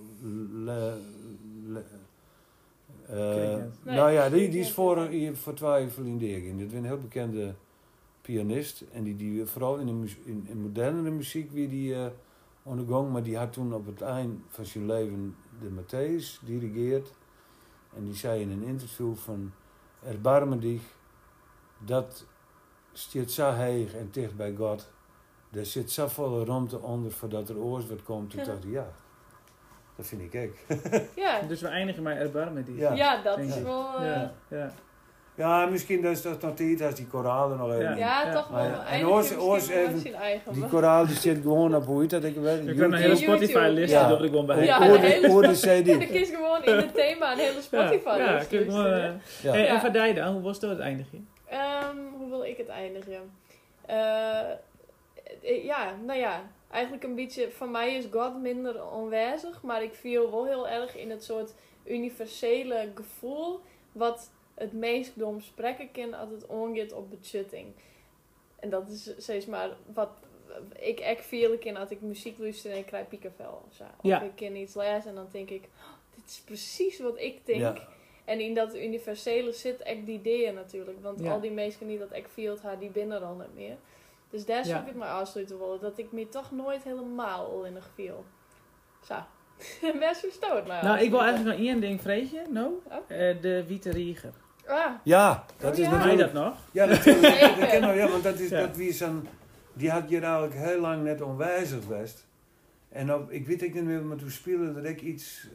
is voor 2 vrienden. Dit is een heel bekende pianist. En die vooral in moderne muziek weer die aan de gang. Maar die had toen op het eind van zijn leven de Matthäus dirigeerd. En die zei in een interview van, erbarme dich, dat staat zo heeg en dicht bij God. Er zit zo volle ruimte onder voordat er oors wat komt. Toen dacht ik, ja, dat vind ik ook. Ja. Dus we eindigen met erbarme dich. Ja, dat is wel... Ja, misschien is dat nog niet als die koralen nog even. Ja, toch wel. En oors even, die koraal die zit gewoon op hoe heet dat? Ik heb een hele Spotify-list dat ik gewoon bij. Hoor de CD. En dan kies gewoon in het thema een hele Spotify-list. En van jij dan, hoe was dat het eindigje? Hoe wil ik het eindigen? eigenlijk een beetje... Van mij is God minder aanwezig, maar ik viel wel heel erg in het soort universele gevoel wat het mensdom spreken kan als het aangaat op betjutting. En dat is steeds maar wat ik echt veel ken als ik muziek luister en ik krijg piekenvel of zo. Ja. Of ik ken iets lezen en dan denk ik, dit is precies wat ik denk. Ja. En in dat universele zit echt die ideeën natuurlijk. Want Ja. al die mensen die dat echt veel had, die binnen dan niet meer. Dus daar zou ik het maar afsluiten willen. Dat ik me toch nooit helemaal al in viel. Zo. Best verstoord maar. Nou, ik wil eigenlijk nog één ding vreetje. No? Oh. De Witte Rieger. Ah, Ja, dat Oh, is ja. Weet je natuurlijk... dat nog? Ja, natuurlijk. Zeker. Dat ken we, ja, want dat is Ja. dat wie zo'n... Die had je eigenlijk heel lang net onwijzig geweest. En ik weet niet meer, maar toen speelde er ik iets...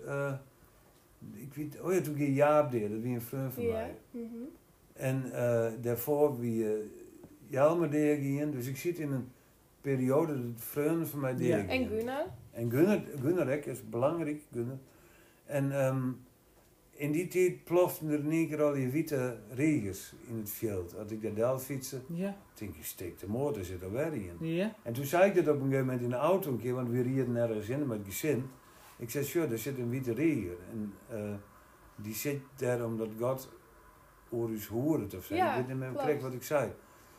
ik weet... Oh ja, toen ging Jaap deed, dat was een vriend van ja. mij. Mhm. En daarvoor wie Jelmer deed ging. Dus ik zit in een periode dat vrienden van mij deed. Ja. En Gunnar? En Gunnar ook, is belangrijk, Gunnar. En in die tijd ploften er in één keer al die witte regers in het veld. Als ik daar fietsen, Ja. denk ik, steek de motor zit er weer in. Ja. En toen zei ik dat op een gegeven moment in de auto een keer, want we reden nergens in met gezin. Ik zei, sure, er zit een witte reger. En die zit daar omdat God oor is hoort of zo. Ja, ik weet niet meer klopt. correct wat ik zei.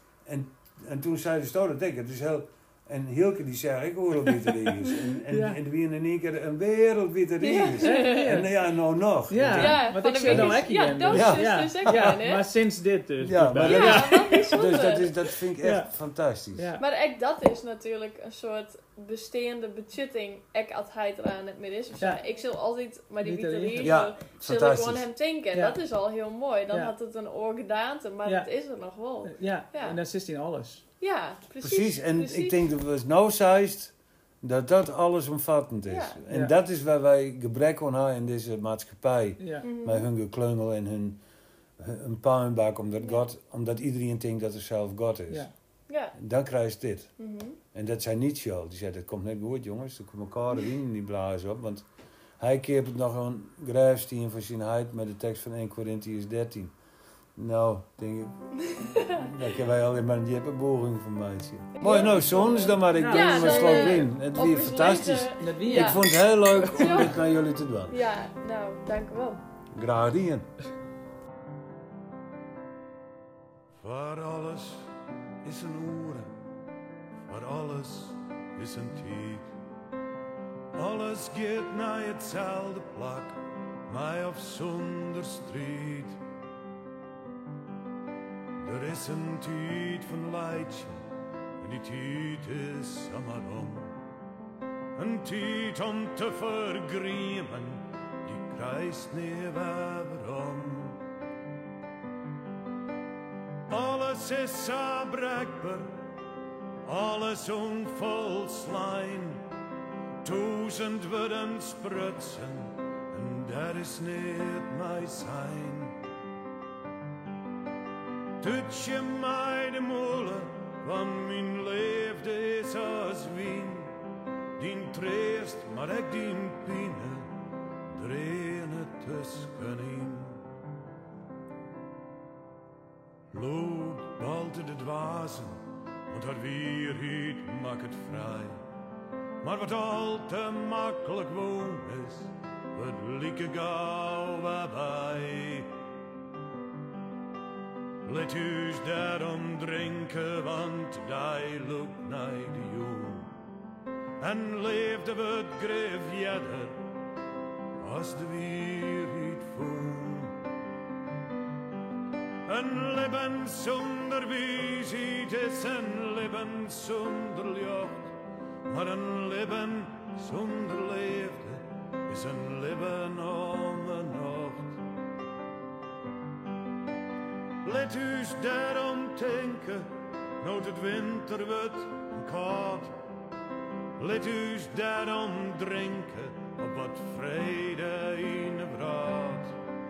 En toen zei de stoder, denk ik, het is heel... En Hilke die zei, ik hoor al witte regers. En Ja. er weer in één keer een wereldwitte regers. Ja. En ja, nou nog. Ja. Ja, want van ik de zit dan weetjes- ook ja, hierin, dat dus. is Ja. dus echt Ja, fijn, hè? maar sinds dit dus. Ja, blijkbaar. maar Ja, wat bijzonder. Dus dat vind ik echt Ja. fantastisch. Ja. Maar echt dat is natuurlijk een soort bestaande betjutting. Ik als hij eraan het meer is. Of zo. Ja. Ik zal altijd, maar die Witte witte Rieger. Rieger, Ja, zul ik fantastisch. gewoon hem denken. Ja. Dat is al heel mooi. Dan Ja. had het een oorgedaante, maar Ja. het is er nog wel. Ja. Ja. En dan zit hij in alles. Ja, precies. Precies, en precies. ik denk dat we nou zeist dat dat alles omvattend is. Ja. En Ja. dat is waar wij gebrek aan hebben in deze maatschappij. Ja. Mhm. Met hun gekleungel en hun puinbak, omdat iedereen denkt dat er zelf God is. Ja. Ja. Dan krijg je dit. Mhm. En dat zei Nietzsche al. Die zei, dat komt net goed jongens, dan komen elkaar de wien niet blazen op. Want hij keert nog een grijfsteen voor zijn heid met de tekst van 1 Corinthians 13. Nou, denk ik, daar kunnen wij alleen maar een jippenboring van mij zien. Mooi, nou, zonnes dan maar. Ik Ja, denk ja, dat we dan, slok eh, in. Het op weer eens fantastisch. lezen. Dat wie Ja. Ik vond het heel leuk om Ja. dit naar jullie te doen. Ja, nou, dank u wel. Graag gedaan. Voor alles is een oren, voor alles is een tijd. Alles gaat naar hetzelfde plak, maar of zonder strijd. Er is een tijd van leidje, en die tijd is om. Een tijd om te vergriemen, die krijgt niet waarom. Alles is zo breekbaar, alles onvol slijn. 1000 worden sprutsen, en dat is niet mijn zijn. Doet je mij de molen, van mijn leefde is als wien. Dien treest, maar ik dien pine, drehen het tussenin. Loop balte de dwazen, want haar wierheid maakt het vrij. Maar wat al te makkelijk woon is, wat lieke gauw waarbij. Let u daarom drinken, want die loopt naar de joen. En leefde we het grif jeder, als de wierheid voel. Een leven zonder wijsheid is een leven zonder licht. Maar een leven zonder liefde is een leven om een nacht. Let u daarom denken, nooit het winter wordt en koud. Let u daarom drinken op wat vrede in de brood.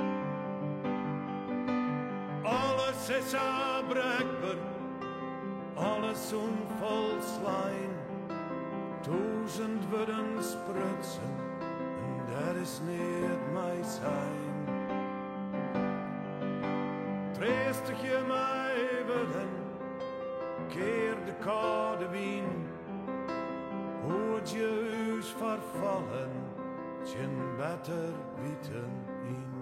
Alles is aanbreekbaar, alles onvol slijn. 1000 worden sprutsen, en dat is niet mijn zijn. Treestig je mij willen, keer de koude wien. Hoort je huis vervallen, tjen beter wieten in.